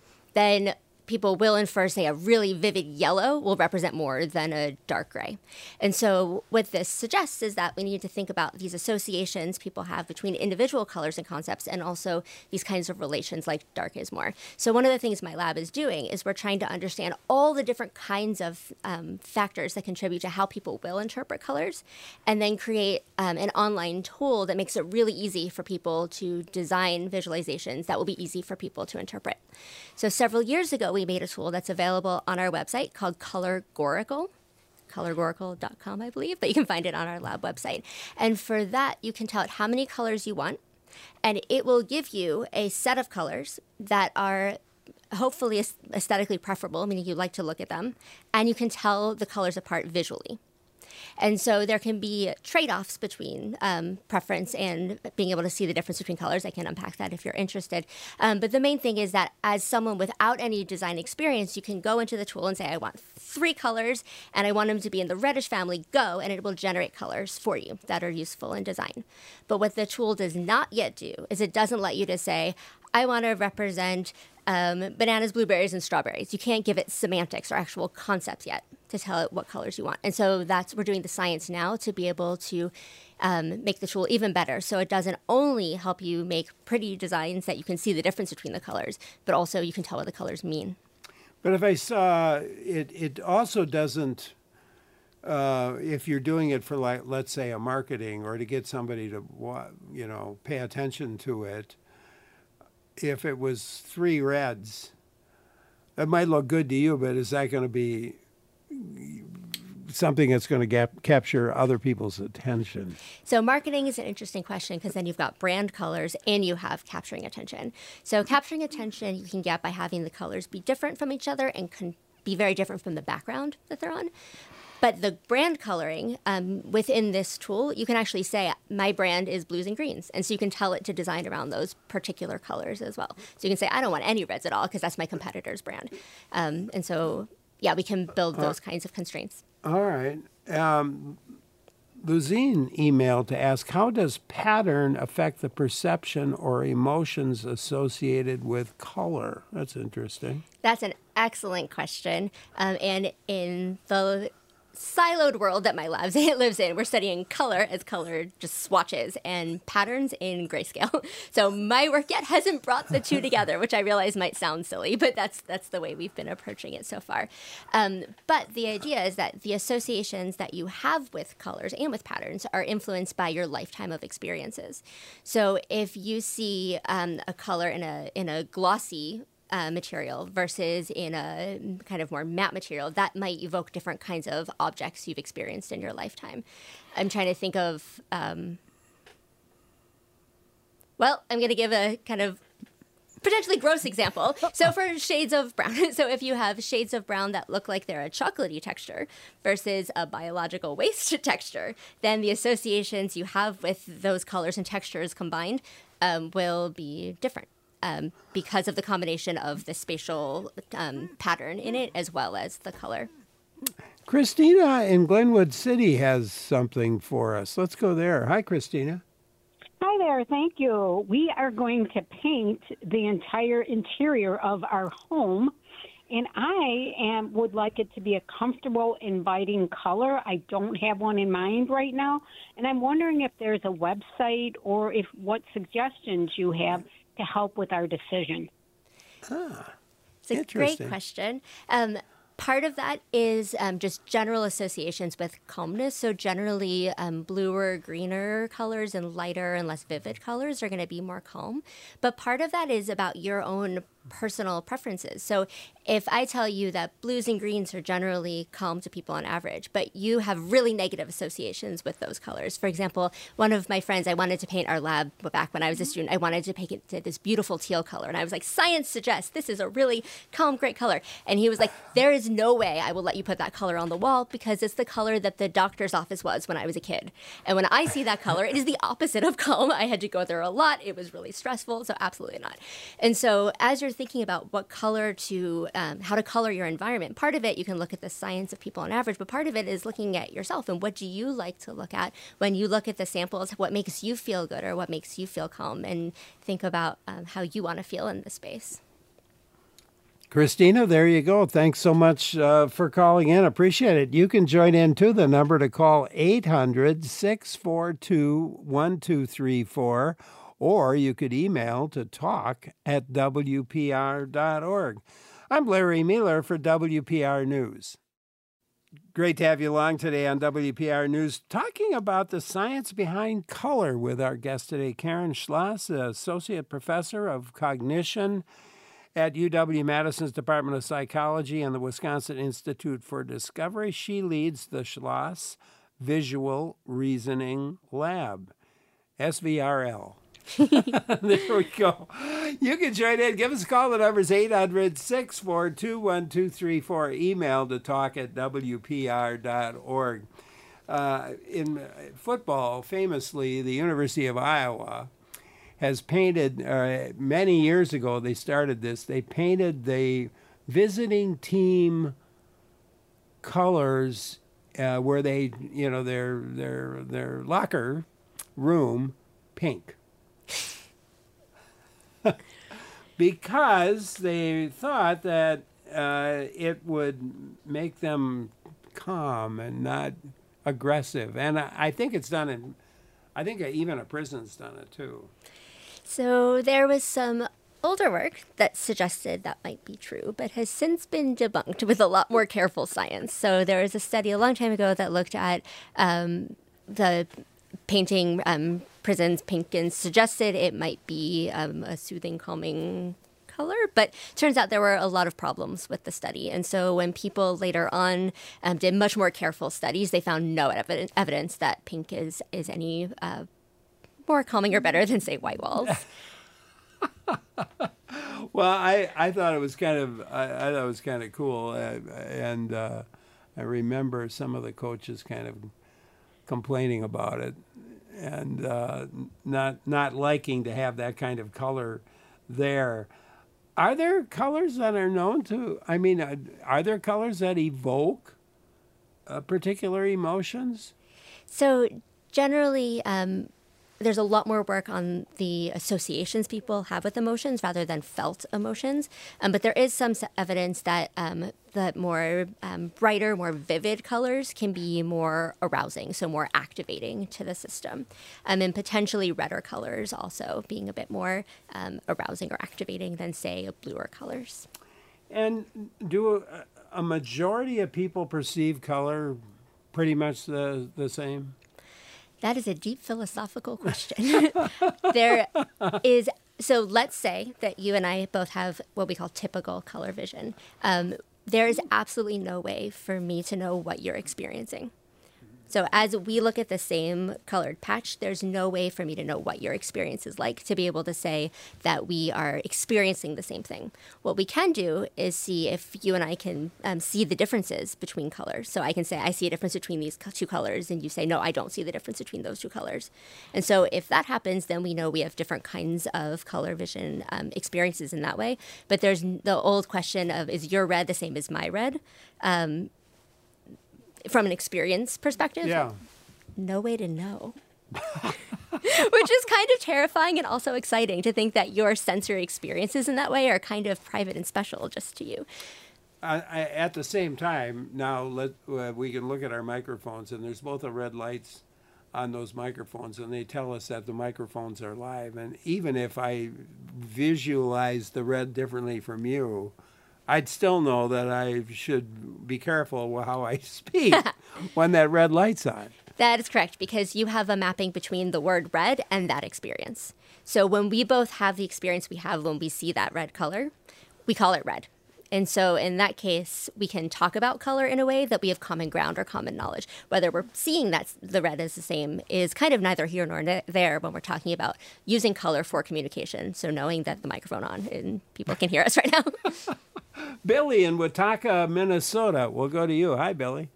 then people will infer, say, a really vivid yellow will represent more than a dark gray. And so what this suggests is that we need to think about these associations people have between individual colors and concepts, and also these kinds of relations like dark is more. So one of the things my lab is doing is we're trying to understand all the different kinds of um, factors that contribute to how people will interpret colors, and then create um, an online tool that makes it really easy for people to design visualizations that will be easy for people to interpret. So several years ago, we made a tool that's available on our website called Colorgorical, colorgorical dot com, I believe, but you can find it on our lab website. And for that, you can tell it how many colors you want, and it will give you a set of colors that are hopefully aesthetically preferable, meaning you like to look at them, and you can tell the colors apart visually. And so there can be trade-offs between um, preference and being able to see the difference between colors. I can unpack that if you're interested. Um, but the main thing is that as someone without any design experience, you can go into the tool and say, I want three colors, and I want them to be in the reddish family, go, and it will generate colors for you that are useful in design. But what the tool does not yet do is it doesn't let you to say, I want to represent um, bananas, blueberries, and strawberries. You can't give it semantics or actual concepts yet to tell it what colors you want. And so that's, we're doing the science now to be able to um, make the tool even better. So it doesn't only help you make pretty designs that you can see the difference between the colors, but also you can tell what the colors mean. But if I saw, it, it also doesn't, uh, if you're doing it for, like, let's say a marketing, or to get somebody to, you know, pay attention to it, if it was three reds, it might look good to you, but is that going to be something that's going to gap, capture other people's attention? So marketing is an interesting question, because then you've got brand colors and you have capturing attention. So capturing attention you can get by having the colors be different from each other and can be very different from the background that they're on. But the brand coloring um, within this tool, you can actually say, my brand is blues and greens. And so you can tell it to design around those particular colors as well. So you can say, I don't want any reds at all, because that's my competitor's brand. Um, and so, yeah, we can build those uh, kinds of constraints. All right. Um, Luzine emailed to ask, how does pattern affect the perception or emotions associated with color? That's interesting. That's an excellent question. Um, and in the siloed world that my lab lives in. We're studying color as color just swatches and patterns in grayscale. So my work yet hasn't brought the two together, which I realize might sound silly, but that's that's the way we've been approaching it so far. Um, but the idea is that the associations that you have with colors and with patterns are influenced by your lifetime of experiences. So if you see um, a color in a in a glossy Uh, material versus in a kind of more matte material, that might evoke different kinds of objects you've experienced in your lifetime. I'm trying to think of, um, well, I'm going to give a kind of potentially gross example. So for shades of brown, so if you have shades of brown that look like they're a chocolatey texture versus a biological waste texture, then the associations you have with those colors and textures combined um, will be different. Um, because of the combination of the spatial um, pattern in it as well as the color. Christina in Glenwood City has something for us. Let's go there. Hi, Christina. Hi there. Thank you. We are going to paint the entire interior of our home, and I am would like it to be a comfortable, inviting color. I don't have one in mind right now, and I'm wondering if there's a website or if what suggestions you have to help with our decision. Ah, it's a great question. Um, part of that is um, just general associations with calmness. So generally, um, bluer, greener colors and lighter and less vivid colors are going to be more calm. But part of that is about your own personal preferences. So if I tell you that blues and greens are generally calm to people on average, but you have really negative associations with those colors. For example, one of my friends, I wanted to paint our lab back when I was a student. I wanted to paint it to this beautiful teal color. And I was like, science suggests this is a really calm, great color. And he was like, there is no way I will let you put that color on the wall because it's the color that the doctor's office was when I was a kid. And when I see that color, it is the opposite of calm. I had to go there a lot. It was really stressful. So absolutely not. And so as you're thinking about what color to, um, how to color your environment, part of it, you can look at the science of people on average, but part of it is looking at yourself and what do you like to look at when you look at the samples, what makes you feel good or what makes you feel calm, and think about um, how you want to feel in the space. Christina, there you go. Thanks so much uh, for calling in. Appreciate it. You can join in too. The number to call eight hundred, six four two, one two three four. Or you could email to talk at W P R dot org. I'm Larry Mueller for W P R News. Great to have you along today on W P R News, talking about the science behind color with our guest today, Karen Schloss, Associate Professor of Cognition at U W-Madison's Department of Psychology and the Wisconsin Institute for Discovery. She leads the Schloss Visual Reasoning Lab, S V R L. There we go. You can join in. Give us a call. The number is eight hundred, six four two, one two three four. Email to talk at W P R dot org. Uh, in football, famously, the University of Iowa has painted, uh, many years ago they started this, they painted the visiting team colors uh, where they, you know, their, their, their locker room pink. Because they thought that uh, it would make them calm and not aggressive. And I, I think it's done in, I think even a prison's done it too. So there was some older work that suggested that might be true, but has since been debunked with a lot more careful science. So there was a study a long time ago that looked at um, the painting um, prisons pink and suggested it might be um, a soothing, calming color, but turns out there were a lot of problems with the study. And so when people later on um, did much more careful studies, they found no ev- evidence that pink is, is any uh, more calming or better than, say, white walls. Well, I, I thought it was kind of I, I thought it was kind of cool, uh, and uh, I remember some of the coaches kind of complaining about it and uh, not not liking to have that kind of color there. Are there colors that are known to? I mean, uh, are there colors that evoke uh, particular emotions? So generally, um, there's a lot more work on the associations people have with emotions rather than felt emotions. Um, but there is some s- evidence that um, the more um, brighter, more vivid colors can be more arousing, so more activating to the system. Um, and potentially redder colors also being a bit more um, arousing or activating than, say, bluer colors. And do a, a majority of people perceive color pretty much the, the same? That is a deep philosophical question. There is, so let's say that you and I both have what we call typical color vision. Um, there is absolutely no way for me to know what you're experiencing. So as we look at the same colored patch, there's no way for me to know what your experience is like to be able to say that we are experiencing the same thing. What we can do is see if you and I can um, see the differences between colors. So I can say, I see a difference between these co- two colors, and you say, no, I don't see the difference between those two colors. And so if that happens, then we know we have different kinds of color vision um, experiences in that way. But there's the old question of, is your red the same as my red? Um, From an experience perspective, yeah. no way to know. Which is kind of terrifying and also exciting to think that your sensory experiences in that way are kind of private and special just to you. Uh, I, at the same time, now let uh, we can look at our microphones, and there's both the red lights on those microphones, and they tell us that the microphones are live. And even if I visualize the red differently from you, I'd still know that I should be careful how I speak when that red light's on. That is correct, because you have a mapping between the word red and that experience. So when we both have the experience we have when we see that red color, we call it red. And so in that case, we can talk about color in a way that we have common ground or common knowledge. Whether we're seeing that the red is the same is kind of neither here nor ne- there when we're talking about using color for communication. So knowing that the microphone on and people can hear us right now. Billy in Watauga, Minnesota. We'll go to you. Hi, Billy.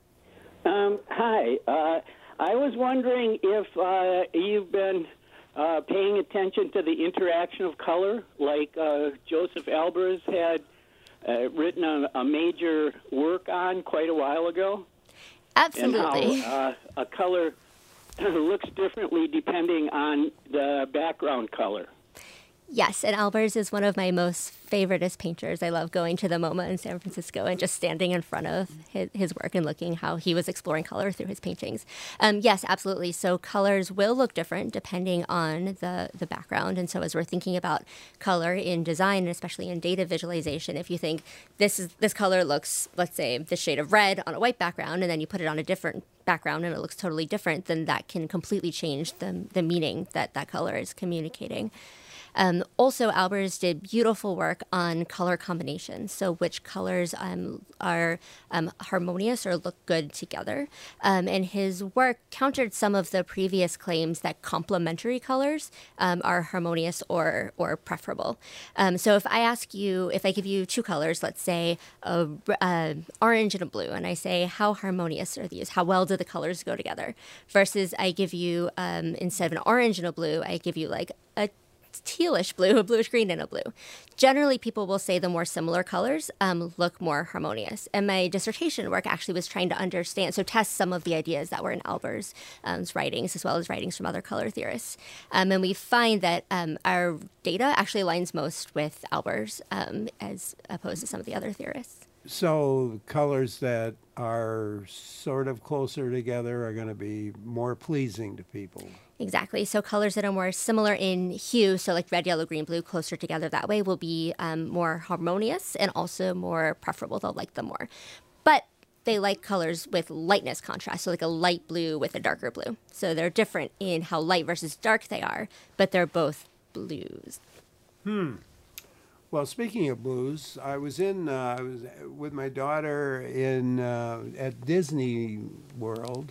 Um, hi. Uh, I was wondering if uh, you've been uh, paying attention to the interaction of color, like uh, Joseph Albers had uh, written a, a major work on quite a while ago. Absolutely. And how uh, a color looks differently depending on the background color. Yes, and Albers is one of my most favoriteest painters. I love going to the MoMA in San Francisco and just standing in front of his, his work and looking how he was exploring color through his paintings. Um, yes, absolutely. So colors will look different depending on the, the background. And so as we're thinking about color in design, and especially in data visualization, if you think this is this color looks, let's say, this shade of red on a white background, and then you put it on a different background and it looks totally different, then that can completely change the, the meaning that that color is communicating. Um, also, Albers did beautiful work on color combinations, so which colors um, are um, harmonious or look good together. Um, and his work countered some of the previous claims that complementary colors um, are harmonious or, or preferable. Um, so if I ask you, if I give you two colors, let's say a, a orange and a blue, and I say, how harmonious are these? How well do the colors go together? Versus I give you, um, instead of an orange and a blue, I give you like a tealish blue, a bluish green, and a blue. Generally, people will say the more similar colors um, look more harmonious. And my dissertation work actually was trying to understand, so test some of the ideas that were in Albers' um, writings, as well as writings from other color theorists. Um, and we find that um, our data actually aligns most with Albers um, as opposed to some of the other theorists. So colors that are sort of closer together are going to be more pleasing to people. Exactly. So colors that are more similar in hue, so like red, yellow, green, blue, closer together that way, will be um, more harmonious and also more preferable. They'll like them more. But they like colors with lightness contrast, so like a light blue with a darker blue. So they're different in how light versus dark they are, but they're both blues. Hmm. Well, speaking of blues, I was in uh, I was with my daughter in uh, at Disney World,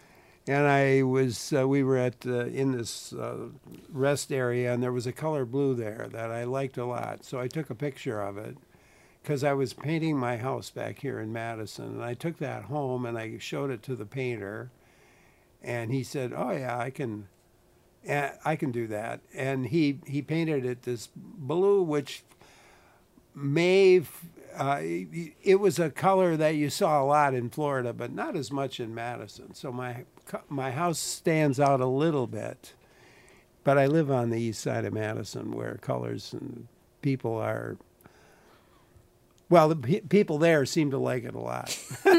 and I was uh, we were at uh, in this uh, rest area, and there was a color blue there that I liked a lot. So I took a picture of it because I was painting my house back here in Madison, and I took that home and I showed it to the painter, and he said, "Oh yeah, I can." I can do that. And he, he painted it this blue, which may, uh, it was a color that you saw a lot in Florida, but not as much in Madison. So my my house stands out a little bit. But I live on the east side of Madison, where colors and people are. Well, the pe- people there seem to like it a lot.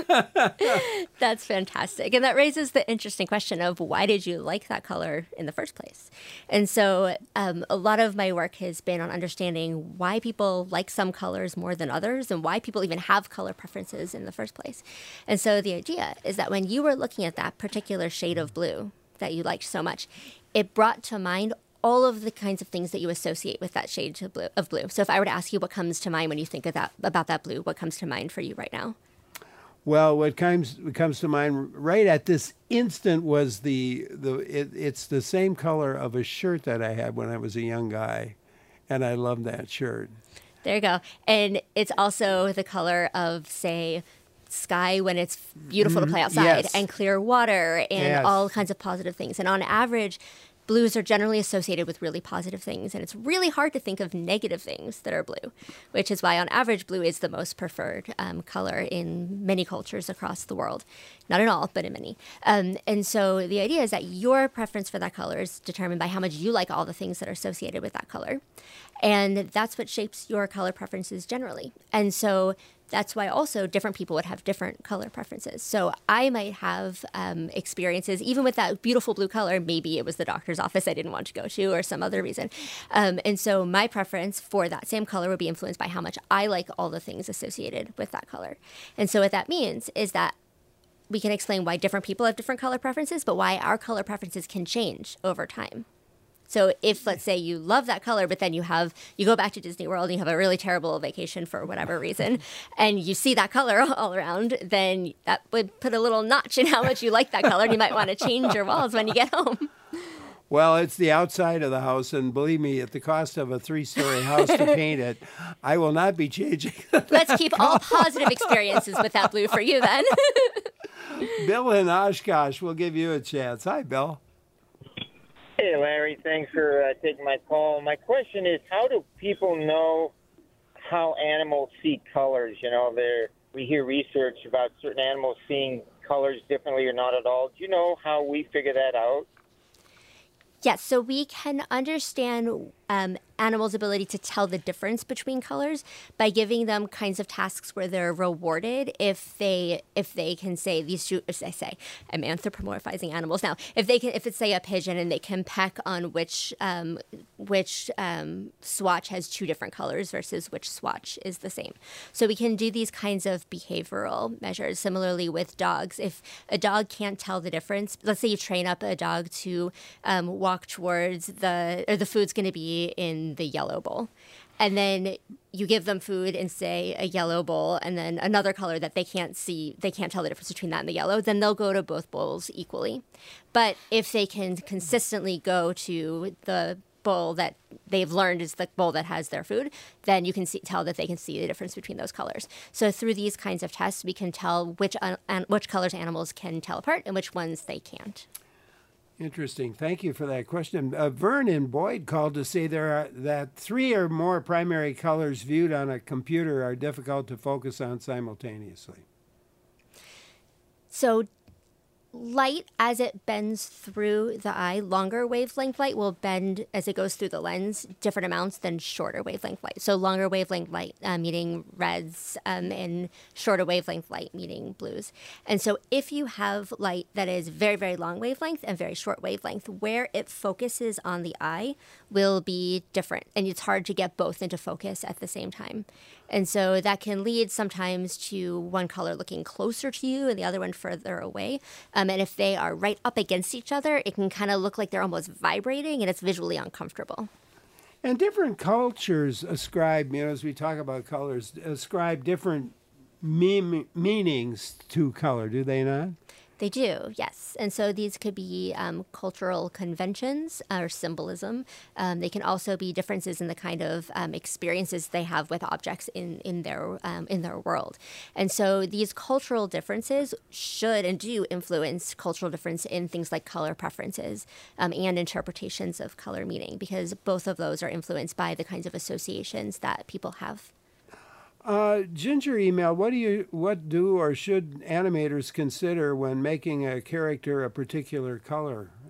That's fantastic. And that raises the interesting question of why did you like that color in the first place? And so um, a lot of my work has been on understanding why people like some colors more than others and why people even have color preferences in the first place. And so the idea is that when you were looking at that particular shade of blue that you liked so much, it brought to mind all of the kinds of things that you associate with that shade of blue, of blue. So if I were to ask you what comes to mind when you think of that, about that blue, what comes to mind for you right now? Well, what comes what comes to mind right at this instant was the the it, it's the same color of a shirt that I had when I was a young guy, and I love that shirt. There you go. And it's also the color of, say, sky when it's beautiful to play outside, yes. and clear water, and Yes. all kinds of positive things. And on average, blues are generally associated with really positive things, and it's really hard to think of negative things that are blue, which is why on average blue is the most preferred um, color in many cultures across the world. Not in all, but in many. Um, and so the idea is that your preference for that color is determined by how much you like all the things that are associated with that color. And that's what shapes your color preferences generally. And so that's why also different people would have different color preferences. So I might have um, experiences, even with that beautiful blue color, maybe it was the doctor's office I didn't want to go to or some other reason. Um, and so my preference for that same color would be influenced by how much I like all the things associated with that color. And so what that means is that we can explain why different people have different color preferences, but why our color preferences can change over time. So if, let's say, you love that color, but then you have you go back to Disney World and you have a really terrible vacation for whatever reason, and you see that color all around, then that would put a little notch in how much you like that color, and you might want to change your walls when you get home. Well, it's the outside of the house, and believe me, at the cost of a three-story house to paint it, I will not be changing. Let's keep all positive experiences with that blue for you then. Bill in Oshkosh will give you a chance. Hi, Bill. Hey, Larry. Thanks for uh, taking my call. My question is, how do people know how animals see colors? You know, there we hear research about certain animals seeing colors differently or not at all. Do you know how we figure that out? Yes, so we can understand um, animals' ability to tell the difference between colors by giving them kinds of tasks where they're rewarded if they if they can say these two. As I say, I'm anthropomorphizing animals now. If they can, if it's say a pigeon and they can peck on which um, which um, swatch has two different colors versus which swatch is the same. So we can do these kinds of behavioral measures. Similarly with dogs, if a dog can't tell the difference, let's say you train up a dog to um, walk towards the or the food's going to be in the yellow bowl, and then you give them food in, say, a yellow bowl and then another color that they can't see, they can't tell the difference between that and the yellow, then they'll go to both bowls equally. But if they can consistently go to the bowl that they've learned is the bowl that has their food, then you can see, tell that they can see the difference between those colors. So through these kinds of tests, we can tell which uh, which colors animals can tell apart and which ones they can't. Interesting. Thank you for that question. Uh, Vern in Boyd called to say there are that three or more primary colors viewed on a computer are difficult to focus on simultaneously. So light, as it bends through the eye, longer wavelength light will bend as it goes through the lens different amounts than shorter wavelength light. So longer wavelength light uh, meaning reds um, and shorter wavelength light meaning blues. And so if you have light that is very, very long wavelength and very short wavelength, where it focuses on the eye will be different. And it's hard to get both into focus at the same time. And so that can lead sometimes to one color looking closer to you and the other one further away. Um, and if they are right up against each other, it can kind of look like they're almost vibrating, and it's visually uncomfortable. And different cultures ascribe, you know, as we talk about colors, ascribe different me- meanings to color, do they not? They do, yes. And so these could be um, cultural conventions or symbolism. Um, they can also be differences in the kind of um, experiences they have with objects in, in their um, in their world. And so these cultural differences should and do influence cultural difference in things like color preferences um, and interpretations of color meaning, because both of those are influenced by the kinds of associations that people have. Uh, Ginger email, what do you, what do or should animators consider when making a character a particular color?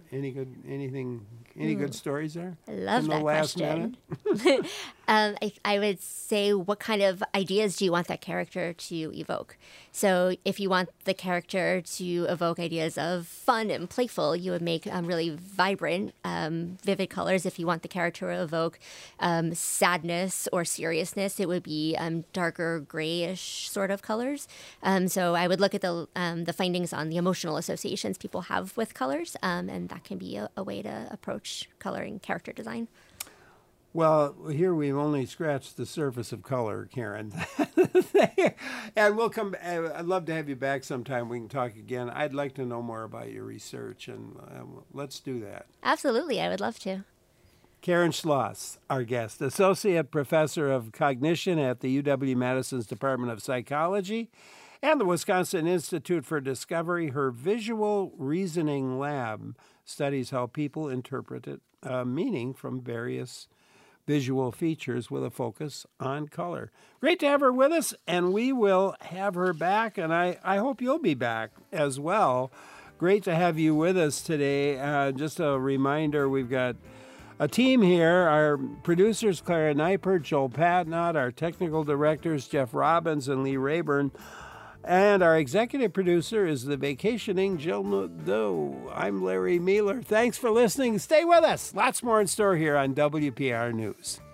Any good anything? Any Hmm. good stories there? I love in the that last question. minute? um, I, I would say, what kind of ideas do you want that character to evoke? So, if you want the character to evoke ideas of fun and playful, you would make um, really vibrant, um, vivid colors. If you want the character to evoke um, sadness or seriousness, it would be um, darker grayish sort of colors. Um, so, I would look at the um, the findings on the emotional associations people have with colors, um, and that can be a, a way to approach coloring character design. Well, here we've only scratched the surface of color, Karen. And we'll come. I'd love to have you back sometime. We can talk again. I'd like to know more about your research, and uh, let's do that. Absolutely, I would love to. Karen Schloss, our guest, Associate Professor of Cognition at the U W-Madison's Department of Psychology and the Wisconsin Institute for Discovery. Her Visual Reasoning Lab studies how people interpret it, uh, meaning from various visual features with a focus on color. Great to have her with us, and we will have her back, and I, I hope you'll be back as well. Great to have you with us today. Uh, just a reminder, we've got a team here. Our producers, Clara Neipert, Joel Patnott, our technical directors, Jeff Robbins and Lee Rayburn, and our executive producer is the vacationing Jill Nadeau. I'm Larry Mueller. Thanks for listening. Stay with us. Lots more in store here on W P R News.